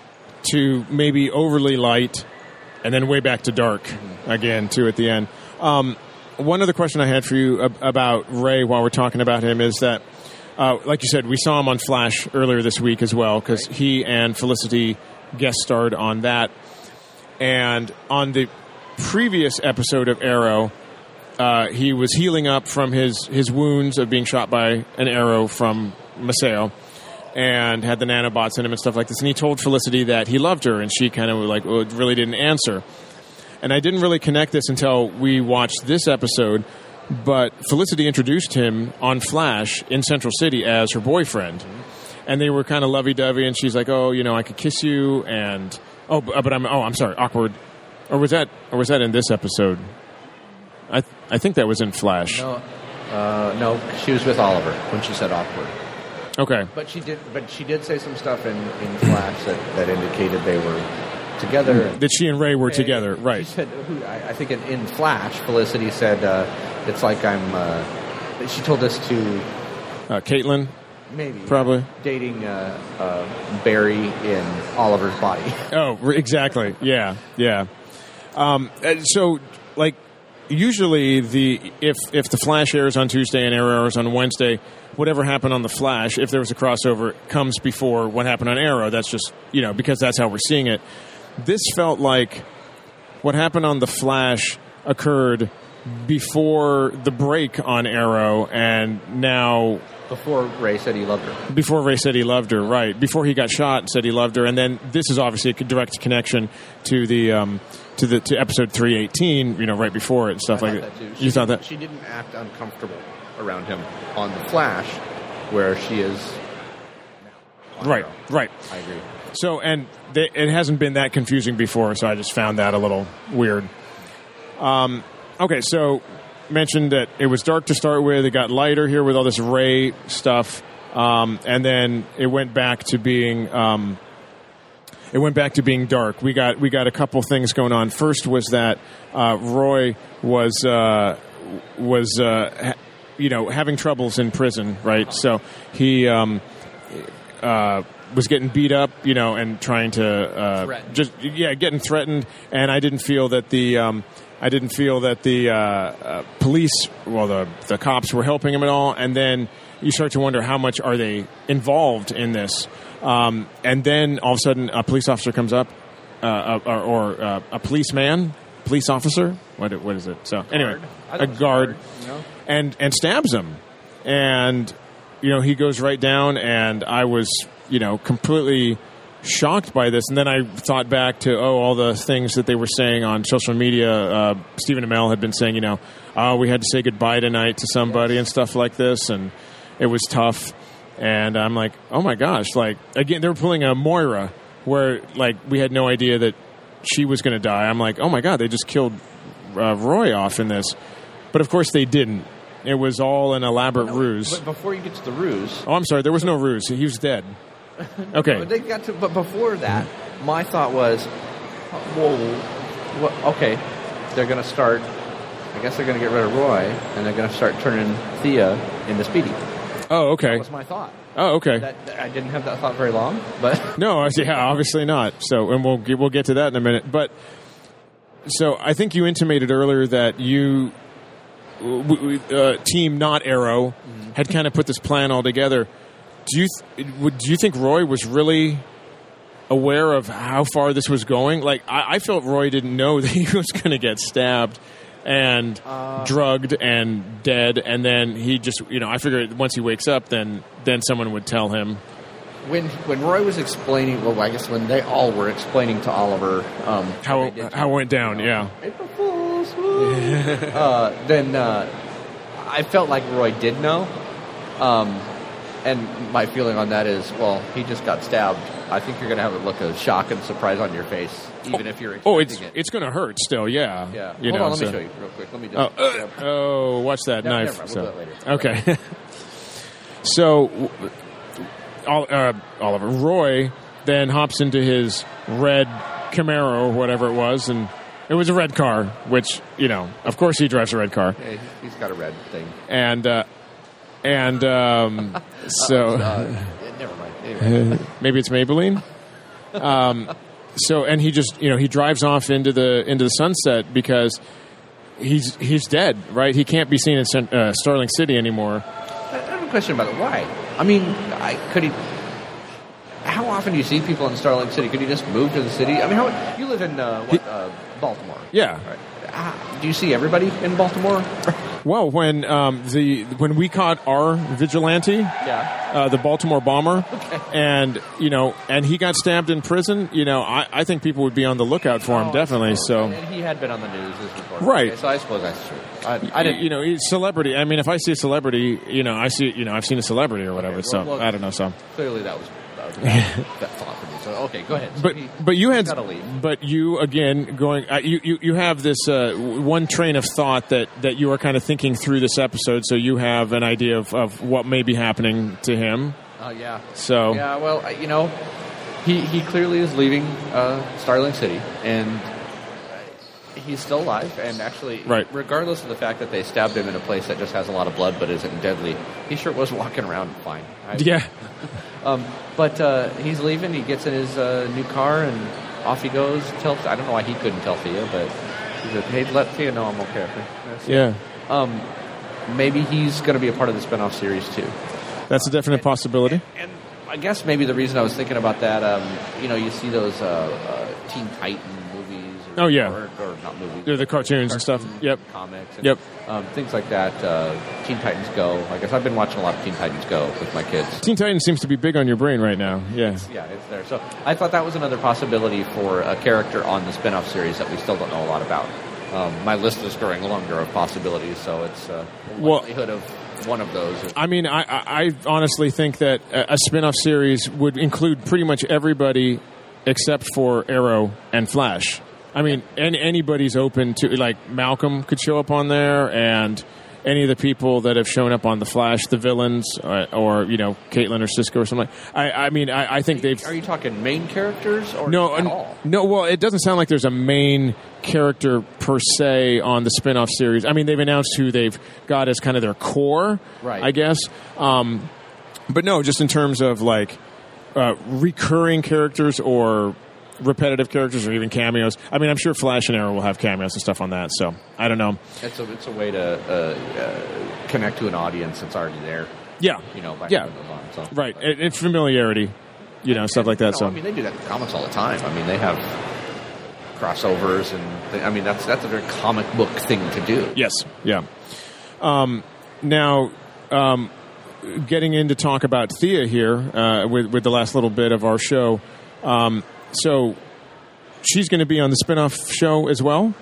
to maybe overly light, and then way back to dark mm-hmm. again too at the end. Um, one other question I had for you ab- about Ray while we're talking about him is that, uh, like you said, we saw him on Flash earlier this week as well because right. he and Felicity guest starred on that, and on the previous episode of Arrow. Uh, he was healing up from his, his wounds of being shot by an arrow from Maceo and had the nanobots in him and stuff like this. And he told Felicity that he loved her, and she kind of like well, really didn't answer. And I didn't really connect this until we watched this episode, but Felicity introduced him on Flash in Central City as her boyfriend. Mm-hmm. And they were kind of lovey-dovey, and she's like, oh, you know, I could kiss you, and oh, but I'm oh, I'm sorry, awkward. Or was that or was that in this episode? I th- I think that was in Flash. No, uh, no, she was with Oliver when she said awkward. Okay, but she did. But she did say some stuff in, in Flash that, that indicated they were together. That she and Ray were and together, right? She said, who, I, I think in, in Flash, Felicity said, uh, "It's like I'm." Uh, she told this to uh, Caitlin, maybe probably dating uh, uh, Barry in Oliver's body. Oh, exactly. Yeah, yeah. Um, so, like. Usually, the if if the Flash airs on Tuesday and Arrow airs on Wednesday, whatever happened on the Flash, if there was a crossover, comes before what happened on Arrow. That's just you know because that's how we're seeing it. This felt like what happened on the Flash occurred before the break on Arrow, and now before Ray said he loved her. Before Ray said he loved her, right? Before he got shot and said he loved her, and then this is obviously a direct connection to the. Um, To the to episode three eighteen, you know, right before it and stuff I like that. that. She You thought that she didn't act uncomfortable around him on the Flash, where she is. Now right, Arrow. right. I agree. So, and they, it hasn't been that confusing before, so I just found that a little weird. Um, okay, so mentioned that it was dark to start with. It got lighter here with all this Ray stuff, um, and then it went back to being. Um, It went back to being dark. We got we got a couple things going on. First was that uh, Roy was uh, was uh, ha- you know having troubles in prison, right? So he um, uh, was getting beat up, you know, and trying to uh, just yeah, getting threatened. And I didn't feel that the um, I didn't feel that the uh, uh, police, well, the the cops were helping him at all. And then you start to wonder how much are they involved in this. Um, and then all of a sudden, a police officer comes up, uh, or, or uh, a policeman, police officer. What what is it? So a anyway, a guard, guard you know? and and stabs him, and you know he goes right down. And I was you know completely shocked by this. And then I thought back to oh all the things that they were saying on social media. Uh, Stephen Amell had been saying you know oh we had to say goodbye tonight to somebody yes. and stuff like this, and it was tough. And I'm like, oh my gosh! Like again, they were pulling a Moira, where like we had no idea that she was going to die. I'm like, oh my god, they just killed uh, Roy off in this, but of course they didn't. It was all an elaborate no, ruse. But before you get to the ruse, oh, I'm sorry, there was no ruse. He was dead. Okay, no, they got to. But before that, my thought was, whoa, what, okay, they're going to start. I guess they're going to get rid of Roy, and they're going to start turning Thea into Speedy. Oh, okay. That was my thought. Oh, okay. That, that, I didn't have that thought very long, but no, yeah, obviously not. So, and we'll get, we'll get to that in a minute. But so, I think you intimated earlier that you w- w- uh, team, not Arrow, mm-hmm. had kind of put this plan all together. Do you th- would do you think Roy was really aware of how far this was going? Like, I, I felt Roy didn't know that he was going to get stabbed and uh, drugged and dead, and then he just, you know, I figured once he wakes up, then then someone would tell him. When when Roy was explaining, well, I guess when they all were explaining to Oliver um, how how it went down, you know, yeah. April Fools, uh, then uh, I felt like Roy did know. Um, And my feeling on that is, well, he just got stabbed. I think you're going to have a look of shock and surprise on your face, even oh, if you're expecting oh, it's, it. it's going to hurt still, yeah. Yeah. You Hold know, on, let so. me show you real quick. Let me just. Oh, uh, oh watch that no, knife. Never mind. So. We'll do it later. Okay. So, uh, Oliver, Roy then hops into his red Camaro, or whatever it was, and it was a red car, which, you know, of course he drives a red car. Yeah, he's got a red thing. And, uh, and, um, so. uh, never mind. Anyway. Maybe it's Maybelline? Um, so, and he just, you know, he drives off into the, into the sunset because he's, he's dead, right? He can't be seen in uh, Starling City anymore. I have a question about it. Why? I mean, I, could he... How often do you see people in Starling City? Could he just move to the city? I mean, how, you live in uh, what, uh, Baltimore. Yeah. Right. Uh, do you see everybody in Baltimore? Well, when um, the when we caught our vigilante, yeah, uh, the Baltimore bomber, okay. and you know, and he got stabbed in prison. You know, I, I think people would be on the lookout for him, oh, definitely. So, and he had been on the news as before, right? Okay, so I suppose that's true. I, I didn't, you know, he's celebrity. I mean, if I see a celebrity, you know, I see, you know, I've seen a celebrity or whatever. Okay, well, so well, I don't know. So clearly that was. that thought for me. So okay, go ahead. So but he, but you had gotta leave. but you again going uh, you, you you have this uh, one train of thought that, that you are kind of thinking through this episode, so you have an idea of, of what may be happening to him. Oh uh, yeah. So yeah, well, you know, he he clearly is leaving uh, Starling City, and he's still alive. And actually, right. regardless of the fact that they stabbed him in a place that just has a lot of blood but isn't deadly, he sure was walking around fine. I, yeah. Um, but uh, he's leaving. He gets in his uh, new car and off he goes. Tells I don't know why he couldn't tell Thea, but he said, "Hey, let Thea know I'm okay." Yeah. Um, maybe he's going to be a part of the spinoff series too. That's a definite and, possibility. And, and I guess maybe the reason I was thinking about that, um, you know, you see those uh, uh, Teen Titan movies. Or, oh yeah. Or, or not movies. They're the cartoons, cartoons and stuff. Yep. Comics. And, yep. Um, things like that. Uh, Teen Titans Go. I guess I've been watching a lot of Teen Titans Go with my kids. Teen Titans seems to be big on your brain right now. Yeah. It's, yeah, it's there. So I thought that was another possibility for a character on the spinoff series that we still don't know a lot about. Um, my list is growing longer of possibilities, so it's uh, the likelihood well, of one of those. Is- I mean, I, I honestly think that a, a spinoff series would include pretty much everybody except for Arrow and Flash. I mean, any, anybody's open to, like, Malcolm could show up on there, and any of the people that have shown up on The Flash, the villains, or, or you know, Caitlin or Cisco or something. I, I mean, I, I think are you, they've... Are you talking main characters or no, at all? No, well, it doesn't sound like there's a main character per se on the spinoff series. I mean, they've announced who they've got as kind of their core, right. I guess. Um, but no, just in terms of, like, uh, recurring characters or... repetitive characters or even cameos. I mean, I'm sure Flash and Arrow will have cameos and stuff on that, so I don't know. It's a, it's a way to uh, uh, connect to an audience that's already there. Yeah. You know, by yeah. on, so. Right. And, and familiarity, you know, and, stuff and, like that. You know, so I mean, they do that in comics all the time. I mean, they have crossovers, and they, I mean, that's that's a very comic book thing to do. Yes. Yeah. Um, now, um, getting in to talk about Thea here uh, with, with the last little bit of our show, um, so she's going to be on the spinoff show as well?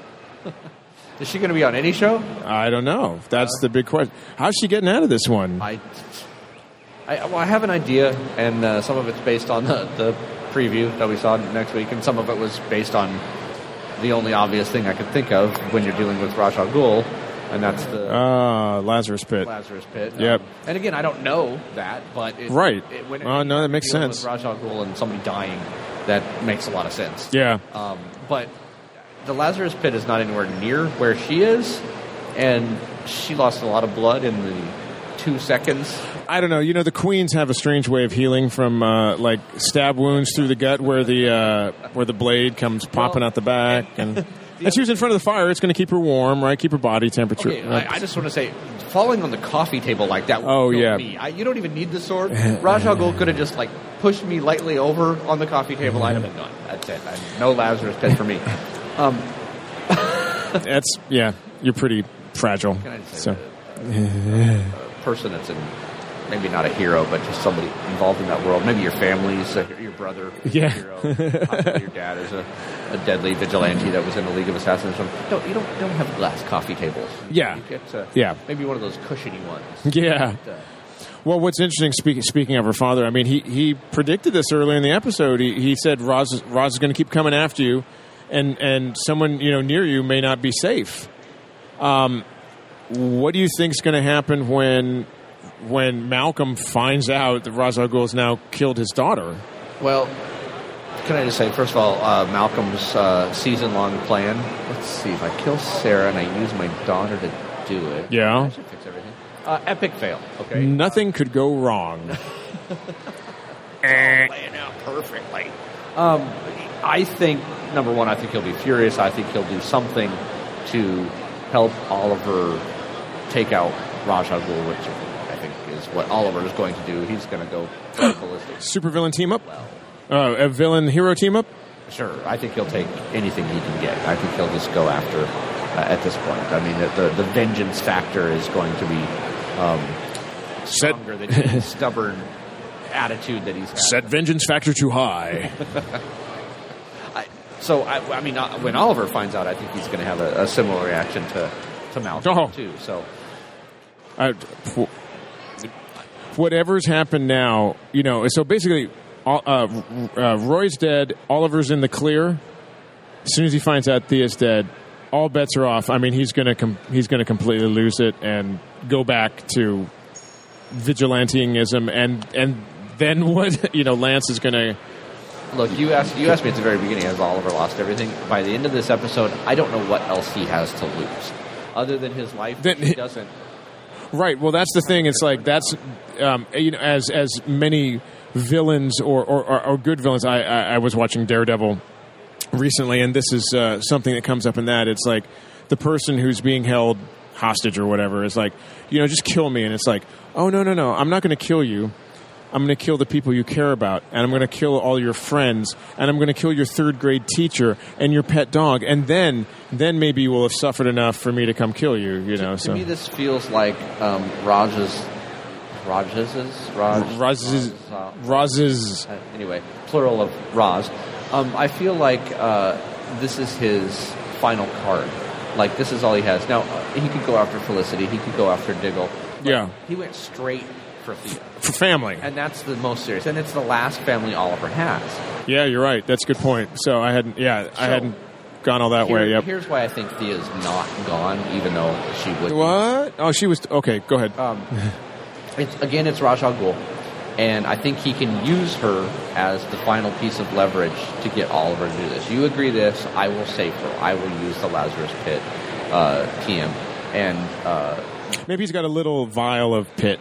Is she going to be on any show? I don't know. That's uh, the big question. How's she getting out of this one? I, I, well, I have an idea, and uh, some of it's based on the, the preview that we saw next week, and some of it was based on the only obvious thing I could think of when you're dealing with Ra's al Ghul, and that's the ah Lazarus Pit. Lazarus Pit. Yep. Um, and again, I don't know that, but it, right. It, when it, oh no, that makes sense. With Ra's al Ghul and somebody dying, that makes a lot of sense. Yeah. Um, but the Lazarus Pit is not anywhere near where she is, and she lost a lot of blood in the two seconds. I don't know. You know, the Queens have a strange way of healing from uh, like stab wounds through the gut, where the uh, where the blade comes popping well, out the back. And, and And she was in front of the fire. It's going to keep her warm, right? Keep her body temperature. Okay, I, I just want to say, falling on the coffee table like that would Oh, kill yeah. me. I, you don't even need the sword. Ra's al Ghul could have just like pushed me lightly over on the coffee table. I'd have been done. That's it. I, no Lazarus pit for me. Um, That's, yeah, you're pretty fragile. Can I just say So. that a person that's in, maybe not a hero, but just somebody involved in that world. Maybe your family's a, your brother is Yeah. a hero. Possibly your dad is a, a deadly vigilante that was in the League of Assassins. No, you don't, you don't have glass coffee tables. Yeah. You get uh, Yeah. maybe one of those cushiony ones. Yeah. But, uh, Well, what's interesting, speaking speaking of her father, I mean, he, he predicted this early in the episode. He, he said, Roz, Roz is going to keep coming after you, and, and someone, you know, near you may not be safe. Um, what do you think is going to happen when when Malcolm finds out that Ra's al Ghul has now killed his daughter? Well, can I just say, first of all, uh, Malcolm's uh, season-long plan, let's see, if I kill Sarah and I use my daughter to do it, Yeah. I should fix everything. Uh, epic fail, okay? Nothing could go wrong. Laying out perfectly. Um, I think, number one, I think he'll be furious. I think he'll do something to help Oliver take out Ra's al Ghul, which I think is what Oliver is going to do. He's going to go ballistic. Supervillain team up? Uh, a villain hero team up? Sure, I think he'll take anything he can get. I think he'll just go after uh, at this point. I mean, the, the, the vengeance factor is going to be um, Set, stronger than his stubborn attitude that he's had. set vengeance factor too high. I, so, I, I mean, uh, when Oliver finds out, I think he's going to have a, a similar reaction to, to Malcolm, Oh. too. So, I, whatever's happened now, you know, so basically, uh, uh, Roy's dead, Oliver's in the clear. As soon as he finds out Thea's dead, all bets are off. I mean, he's gonna com- he's gonna completely lose it and go back to vigilanteism, and and then what? You know, Lance is gonna. look, you asked you asked me at the very beginning, has Oliver lost everything? By the end of this episode, I don't know what else he has to lose. Other than his life, Then- he doesn't. Right. Well, that's the thing. It's like that's um, you know, as as many villains or or, or, or good villains. I, I I was watching Daredevil recently, and this is uh, something that comes up in that. It's like the person who's being held hostage or whatever is like, you know, just kill me, and it's like, oh no no no, I'm not going to kill you. I'm going to kill the people you care about, and I'm going to kill all your friends, and I'm going to kill your third grade teacher and your pet dog, and then then maybe you will have suffered enough for me to come kill you. You know, To so me, this feels like um, Raj's, Raj's, Raj, Raz's uh, Raz's uh, anyway, plural of Raz. Um, I feel like uh, this is his final card. Like, this is all he has. Now, uh, he could go after Felicity. He could go after Diggle. but Yeah. He went straight for Thea. for family. And that's the most serious. And it's the last family Oliver has. Yeah, you're right. That's a good point. So I hadn't. Yeah, I So, hadn't gone all that Here- way. Yep. Here's why I think Thea's not gone, even though she would be. What? Oh, she was okay. Go ahead. Um, it's, again, it's Ra's al Ghul, and I think he can use her as the final piece of leverage to get Oliver to do this. You agree this, I will save her. I will use the Lazarus Pit uh, T M. And uh, Maybe he's got a little vial of pit.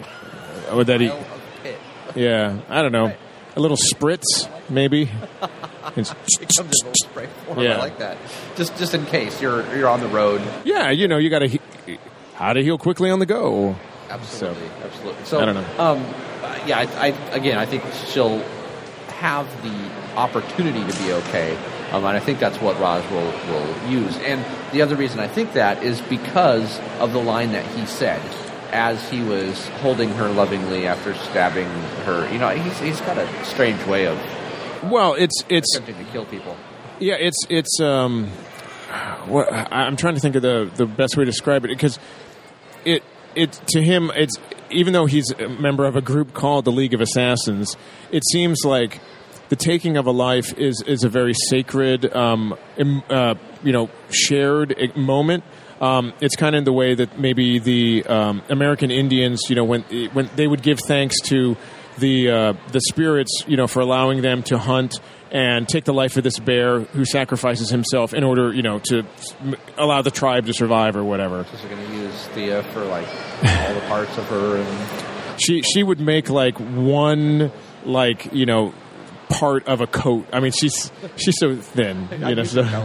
Or that he. Vial of Pit. Yeah, I don't know. A little spritz, maybe. It's, It comes in a little spray form. Yeah. I like that. Just just in case you're you're on the road. yeah, you know, you got to he- how to heal quickly on the go. Absolutely, absolutely. So I don't know. Um, uh, yeah, I, I again, I think she'll have the opportunity to be okay, um, and I think that's what Roz will will use. And the other reason I think that is because of the line that he said as he was holding her lovingly after stabbing her. You know, he's he's got a strange way of Well, it's it's attempting to kill people. yeah, it's it's um, what I- I'm trying to think of the the best way to describe it because it it to him it's even though he's a member of a group called the League of Assassins, it seems like the taking of a life is is a very sacred, um, im- uh, you know, shared i- moment. Um, it's kind of in the way that maybe the um, American Indians, you know, when when they would give thanks to the uh, the spirits, you know, for allowing them to hunt and take the life of this bear who sacrifices himself in order, you know, to m- allow the tribe to survive or whatever. So they're going to use Thea for like all the parts of her and. She she would make like one like you know part of a coat. I mean she's she's so thin, you know. Use So, her belly.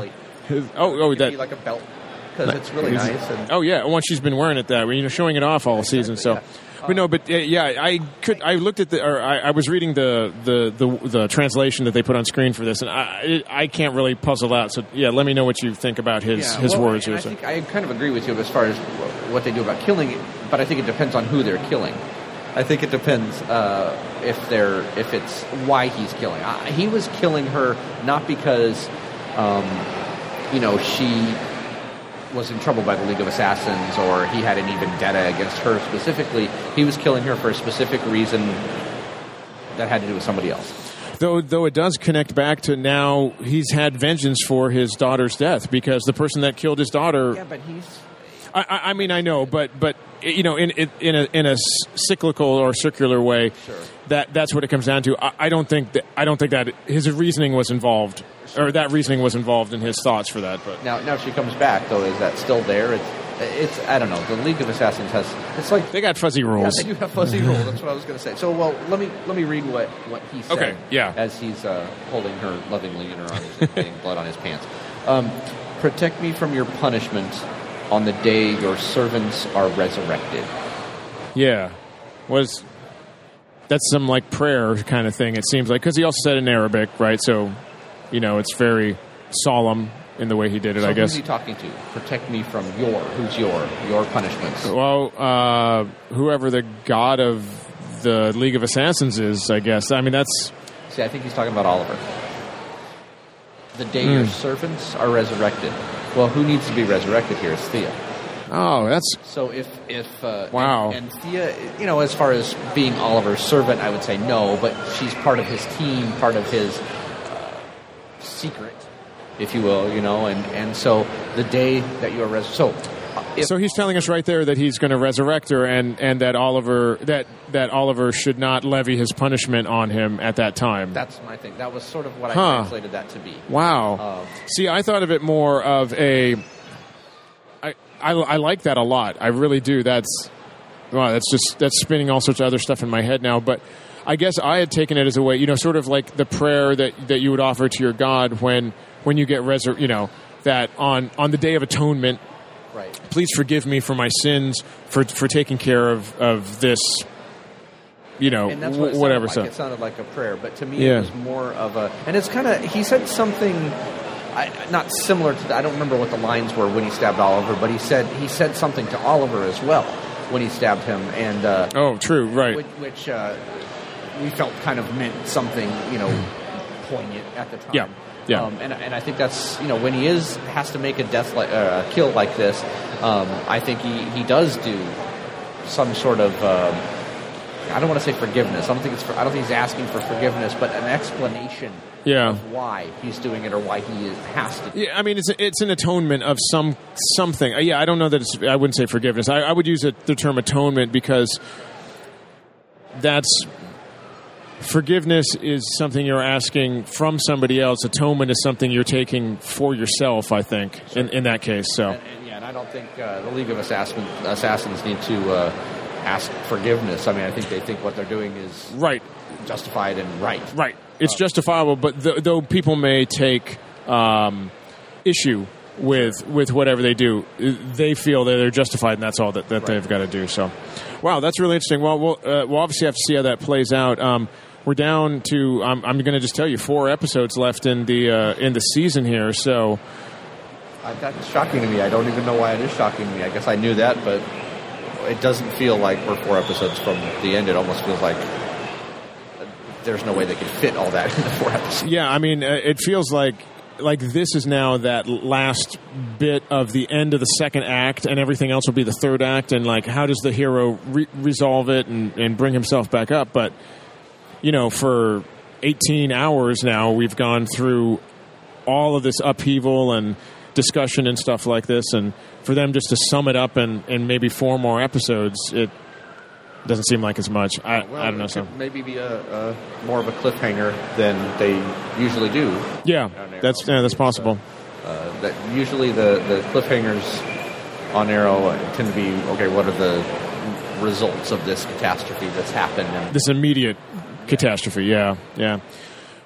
His, oh, oh, Give that. me like a belt because it's really nice. And Oh yeah, once she's been wearing it that way, you know, showing it off all season. So, yeah. but no, but uh, yeah, I could. I looked at the, or I, I was reading the, the the the translation that they put on screen for this, and I it, I can't really puzzle out. So yeah, let me know what you think about his Yeah, his well, words and here. I So. think I kind of agree with you as far as what they do about killing, but I think it depends on who they're killing. I think it depends uh, if they're if it's why he's killing. Uh, he was killing her not because, um, you know, she was in trouble by the League of Assassins or he had any vendetta against her specifically. He was killing her for a specific reason that had to do with somebody else. Though, though it does connect back to now he's had vengeance for his daughter's death because the person that killed his daughter. Yeah, but he's. I, I I mean, I know, but but you know, in in a in a cyclical or circular way, Sure. that that's what it comes down to. I, I don't think that I don't think that his reasoning was involved, or that reasoning was involved in his thoughts for that. But Now, now if she comes back, though, is that still there? It's, it's I don't know. The League of Assassins has. It's like they got fuzzy yeah, rules. they do have fuzzy rules. That's what I was going to say. So, well, let me let me read what, what he said. Okay, yeah. As he's uh, holding her lovingly in her arms and getting blood on his pants. Um, Protect me from your punishment on the day your servants are resurrected. Yeah, was that's some like prayer kind of thing. It seems like because he also said it in Arabic, right? So, you know, it's very solemn in the way he did it. So I guess. who's he talking to? Protect me from your. Who's your your punishments? Well, uh, whoever the god of the League of Assassins is, I guess. I mean, that's See, I think he's talking about Oliver. The day Hmm. your servants are resurrected. Well, who needs to be resurrected here is Thea. oh, that's So if if uh, Wow. and, and Thea, you know, as far as being Oliver's servant, I would say no, but she's part of his team, part of his uh, secret, if you will, you know, and, and so the day that you are res- so uh, if, so he's telling us right there that he's going to resurrect her, and, and that Oliver that that Oliver should not levy his punishment on him at that time. that's my thing. That was sort of what I Huh. translated that to be. Wow. Um, See, I thought of it more of a. I, I I like that a lot. I really do. That's wow. That's just that's spinning all sorts of other stuff in my head now. But I guess I had taken it as a way, you know, sort of like the prayer that, that you would offer to your God when when you get resur- you know, that on on the Day of Atonement. Right. Please forgive me for my sins, for for taking care of, of this, you know, And that's what it w- whatever. sounded like. So It sounded like a prayer, but to me Yeah. it was more of a. And it's kind of he said something, I, not similar to. The, I don't remember what the lines were when he stabbed Oliver, but he said he said something to Oliver as well when he stabbed him, and uh, oh, true, right. which, which uh, we felt kind of meant something, you know, poignant at the time. Yeah. Yeah. Um, and and I think that's, you know, when he is has to make a death like uh, a kill like this, um, I think he, he does do some sort of um, I don't want to say forgiveness. I don't think it's for, I don't think he's asking for forgiveness, but an explanation Yeah. of why he's doing it or why he is, has to. Do it. Yeah, I mean, it's it's an atonement of some something. Uh, Yeah, I don't know that it's. I wouldn't say forgiveness. I, I would use it, the term atonement because that's forgiveness is something you're asking from somebody else. Atonement is something you're taking for yourself. I think in, in that case. So And, and yeah, and I don't think uh, the League of Assassin, Assassins need to uh, ask forgiveness. I mean, I think they think what they're doing is right, justified and right. right. It's justifiable, but th- though people may take um, issue with with whatever they do, they feel that they're justified, and that's all that, that Right. they've got to do. So, wow, that's really interesting. Well, we'll, uh, we'll obviously have to see how that plays out. Um, we're down to I'm, I'm going to just tell you four episodes left in the uh, in the season here. So, Uh, that's shocking to me. I don't even know why it is shocking to me. I guess I knew that, but it doesn't feel like we're four episodes from the end. It almost feels like there's no way they could fit all that into four episodes. yeah, I mean, uh, it feels like like this is now that last bit of the end of the second act, and everything else will be the third act. And like, how does the hero re- resolve it and, and bring himself back up? But you know, for eighteen hours now, we've gone through all of this upheaval and discussion and stuff like this, and for them just to sum it up in, in maybe four more episodes, it doesn't seem like as much. I, Well, I don't know. it So could maybe be a, a more of a cliffhanger than they usually do. yeah, on Arrow. that's yeah, that's possible. Uh, that usually the, the cliffhangers on Arrow tend to be, okay, what are the results of this catastrophe that's happened? And This immediate catastrophe. Yeah, yeah.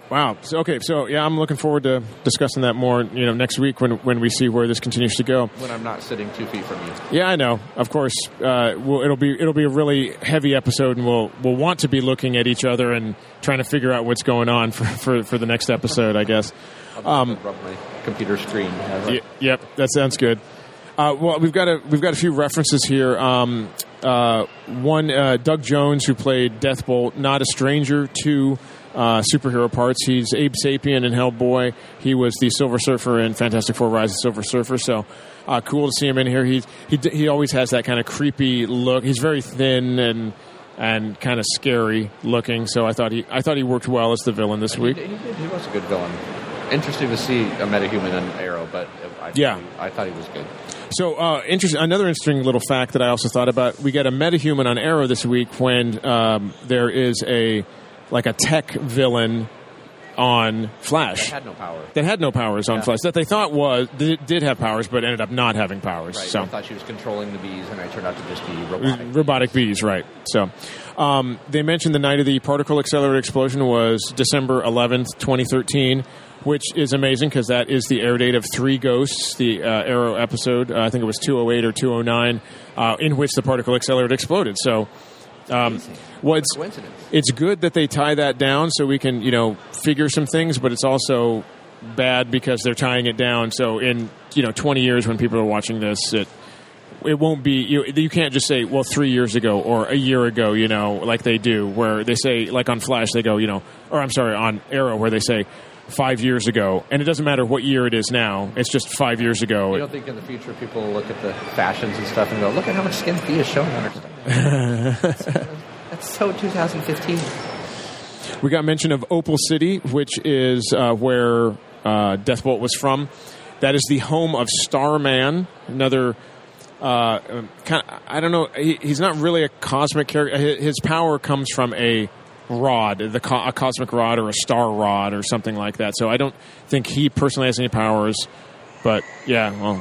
Wow. So, okay. So yeah, I'm looking forward to discussing that more. You know, next week when when we see where this continues to go. When I'm not sitting two feet from you. Yeah, I know. Of course, uh, we'll, it'll be it'll be a really heavy episode, and we'll we'll want to be looking at each other and trying to figure out what's going on for for, for the next episode, I guess. Um, rub my computer screen. Y- yep, that sounds good. Uh, well, we've got a we've got a few references here. Um, uh, one, uh, Doug Jones, who played Deathbolt, not a stranger to uh, superhero parts. He's Abe Sapien in Hellboy. He was the Silver Surfer in Fantastic Four: Rise of the Silver Surfer. So uh, cool to see him in here. He he he always has that kind of creepy look. He's very thin and and kind of scary looking. So I thought he I thought he worked well as the villain this he, week. He, did, he was a good villain. Interesting to see a metahuman in Arrow, but I yeah, he, I thought he was good. So, uh, interesting. Another interesting little fact that I also thought about: we get a metahuman on Arrow this week when um, there is a like a tech villain on Flash that had no power. That had no powers on yeah. Flash. That they thought was did, did have powers, but ended up not having powers. Right. So I thought she was controlling the bees, and I turned out to just be robotic. Robotic bees, right? So, um, they mentioned the night of the particle accelerator explosion was December eleventh, twenty thirteen. Which is amazing because that is the air date of Three Ghosts, the uh, Arrow episode. Uh, I think it was two oh eight or two oh nine, uh, in which the particle accelerator exploded. So, um, well, it's, it's good that they tie that down so we can, you know, figure some things, but it's also bad because they're tying it down. So in, you know, twenty years when people are watching this, it it won't be, you, you can't just say, well, three years ago or a year ago, you know, like they do, where they say, like on Flash, they go, you know, or I'm sorry, on Arrow, where they say, five years ago, and it doesn't matter what year it is now. It's just five years ago. You don't think in the future people will look at the fashions and stuff and go, look at how much skin Thea is showing on her stuff. That's so two thousand fifteen. We got mention of Opal City, which is uh, where uh, Deathbolt was from. That is the home of Starman, another uh, kind of, I don't know, he, he's not really a cosmic character. His power comes from a rod, the co- a cosmic rod or a star rod or something like that. So I don't think he personally has any powers, but yeah, well,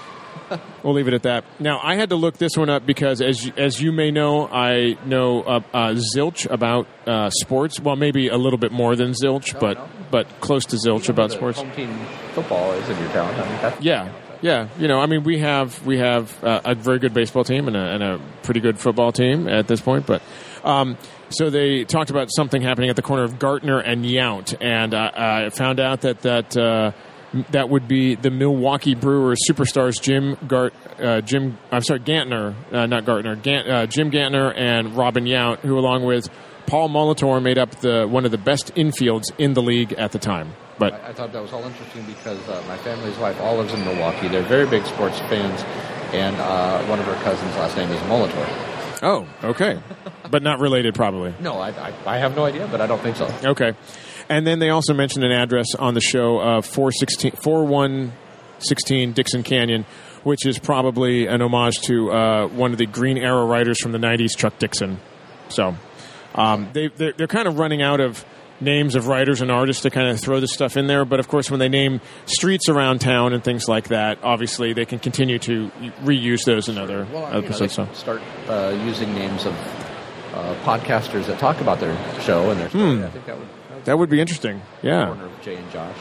we'll leave it at that. Now, I had to look this one up because, as you, as you may know, I know uh, uh, zilch about uh, sports. Well, maybe a little bit more than zilch, no, but no. but close to zilch about the sports. Home team football is in your town. I mean, that's yeah. Yeah, you know, I mean, we have we have uh, a very good baseball team and a, and a pretty good football team at this point. But um, so they talked about something happening at the corner of Gartner and Yount, and uh, I found out that that uh, that would be the Milwaukee Brewers superstars Jim Gart, uh, Jim. I'm sorry, Gantner, uh, not Gartner, Gant, uh, Jim Gantner and Robin Yount, who along with Paul Molitor made up the one of the best infields in the league at the time. But I, I thought that was all interesting because uh, my family's wife all lives in Milwaukee. They're very big sports fans, and uh, one of her cousins' last name is Molitor. Oh, okay. But not related, probably. No, I, I, I have no idea, but I don't think so. Okay. And then they also mentioned an address on the show of four one one six Dixon Canyon, which is probably an homage to uh, one of the Green Arrow writers from the nineties, Chuck Dixon. So um, they, they're, they're kind of running out of names of writers and artists to kind of throw this stuff in there. But, of course, when they name streets around town and things like that, obviously they can continue to reuse those in other well, episodes. You know, start uh, using names of uh, podcasters that talk about their show and their story. Hmm. I think that would, that would, that would be interesting. Yeah. corner of Jay and Josh.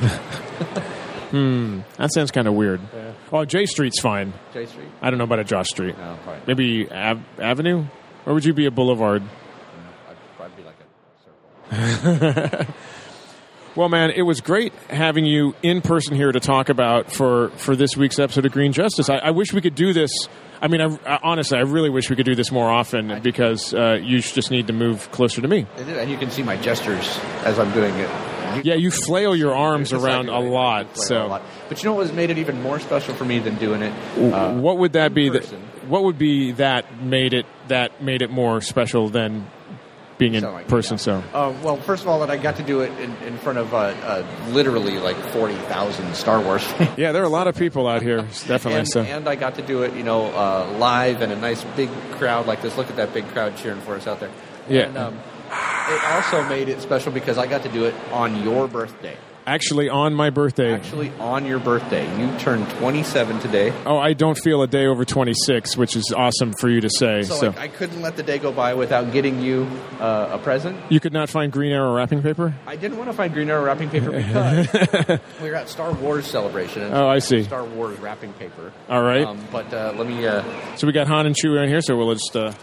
Hmm. That sounds kind of weird. Yeah. Oh, J Street's fine. J Street? I don't know about a Josh Street. No, probably not. Maybe Ave- Avenue? Or would you be a Boulevard? I'd probably be like a circle. Well, man, it was great having you in person here to talk about for, for this week's episode of Green Justice. I, I wish we could do this. I mean, I, I, honestly, I really wish we could do this more often because uh, you just need to move closer to me. And you can see my gestures as I'm doing it. You, yeah, you flail your arms it's around like, a lot. So, a lot. But you know what has made it even more special for me than doing it? Uh, what would that be? That, person. what would be that made it that made it more special than being in like person? Yeah. So, uh, well, first of all, that I got to do it in, in front of uh, uh, literally like forty thousand Star Wars fans. Yeah, there are a lot of people out here, definitely. and, so, and I got to do it, you know, uh, live and a nice big crowd like this. Look at that big crowd cheering for us out there. Yeah. And, um, it also made it special because I got to do it on your birthday. Actually, on my birthday. Actually, on your birthday. You turned twenty-seven today. Oh, I don't feel a day over twenty-six, which is awesome for you to say. So, So, like, I couldn't let the day go by without getting you uh, a present. you could not find Green Arrow wrapping paper? I didn't want to find Green Arrow wrapping paper because we were at Star Wars Celebration. And Oh, I see. Star Wars wrapping paper. All right. Um, but uh, let me... Uh, So we got Han and Chewie on here, so we'll just uh,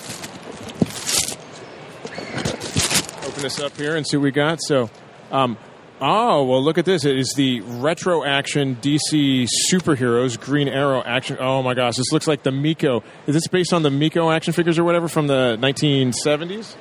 open this up here and see what we got. So, um, oh, well, look at this. It is the Retro Action D C Superheroes Green Arrow Action. Oh, my gosh. This looks like the Miko. Is this based on the Miko action figures or whatever from the nineteen seventies?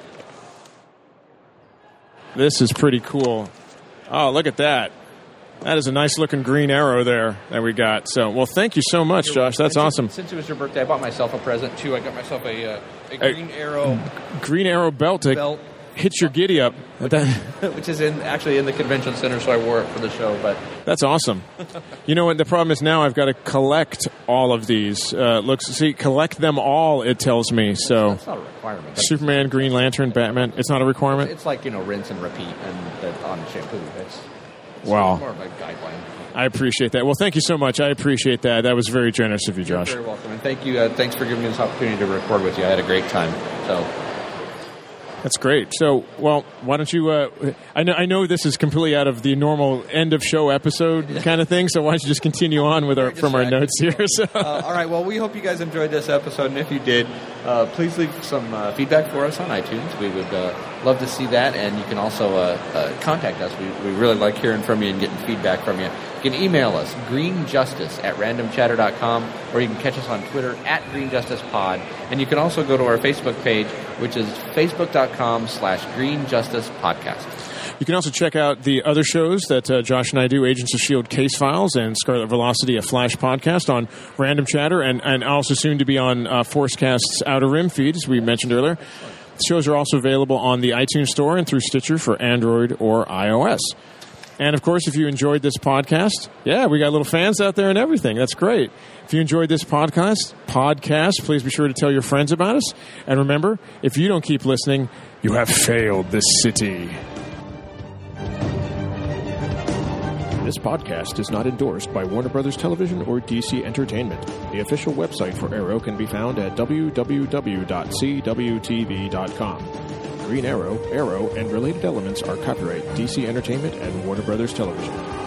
This is pretty cool. Oh, look at that. That is a nice-looking Green Arrow there that we got. So, well, thank you so much, Josh. That's since, awesome. Since it was your birthday, I bought myself a present, too. I got myself a, uh, a Green Arrow Green Arrow belt to belt. hit your giddy up. That- which is in actually in the convention center, so I wore it for the show. But That's awesome. You know what? The problem is now I've got to collect all of these. Uh, looks, see, collect them all, it tells me. So, that's not a requirement. That's Superman, Green Lantern, Batman. It's not a requirement? It's like, you know, rinse and repeat and that on shampoo. That's it's Wow. more of a guideline. I appreciate that. Well, thank you so much. I appreciate that. That was very generous of you, You're Josh. very welcome, and thank you. Uh, thanks for giving me this opportunity to record with you. I had a great time. So. That's great. So, well, why don't you? Uh, I know I know this is completely out of the normal end of show episode kind of thing. So why don't you just continue on with our from our notes here? So. Uh, all right. Well, we hope you guys enjoyed this episode, and if you did, uh, please leave some uh, feedback for us on iTunes. We would uh, love to see that, and you can also uh, uh, contact us. We, we really like hearing from you and getting feedback from you. You can email us, greenjustice at randomchatter dot com, or you can catch us on Twitter at greenjusticepod. And you can also go to our Facebook page, which is facebook.com slash greenjusticepodcast. You can also check out the other shows that uh, Josh and I do, Agents of S H I E L D Case Files and Scarlet Velocity, a Flash podcast on Random Chatter, and, and also soon to be on uh, Forcecast's Outer Rim feed, as we mentioned earlier. The shows are also available on the iTunes Store and through Stitcher for Android or iOS. And, of course, if you enjoyed this podcast, yeah, we got little fans out there and everything. That's great. If you enjoyed this podcast, podcast, please be sure to tell your friends about us. And remember, if you don't keep listening, you have failed this city. This podcast is not endorsed by Warner Brothers Television or D C Entertainment. The official website for Arrow can be found at w w w dot c w t v dot com. Green Arrow, Arrow, and related elements are copyright D C Entertainment and Warner Brothers Television.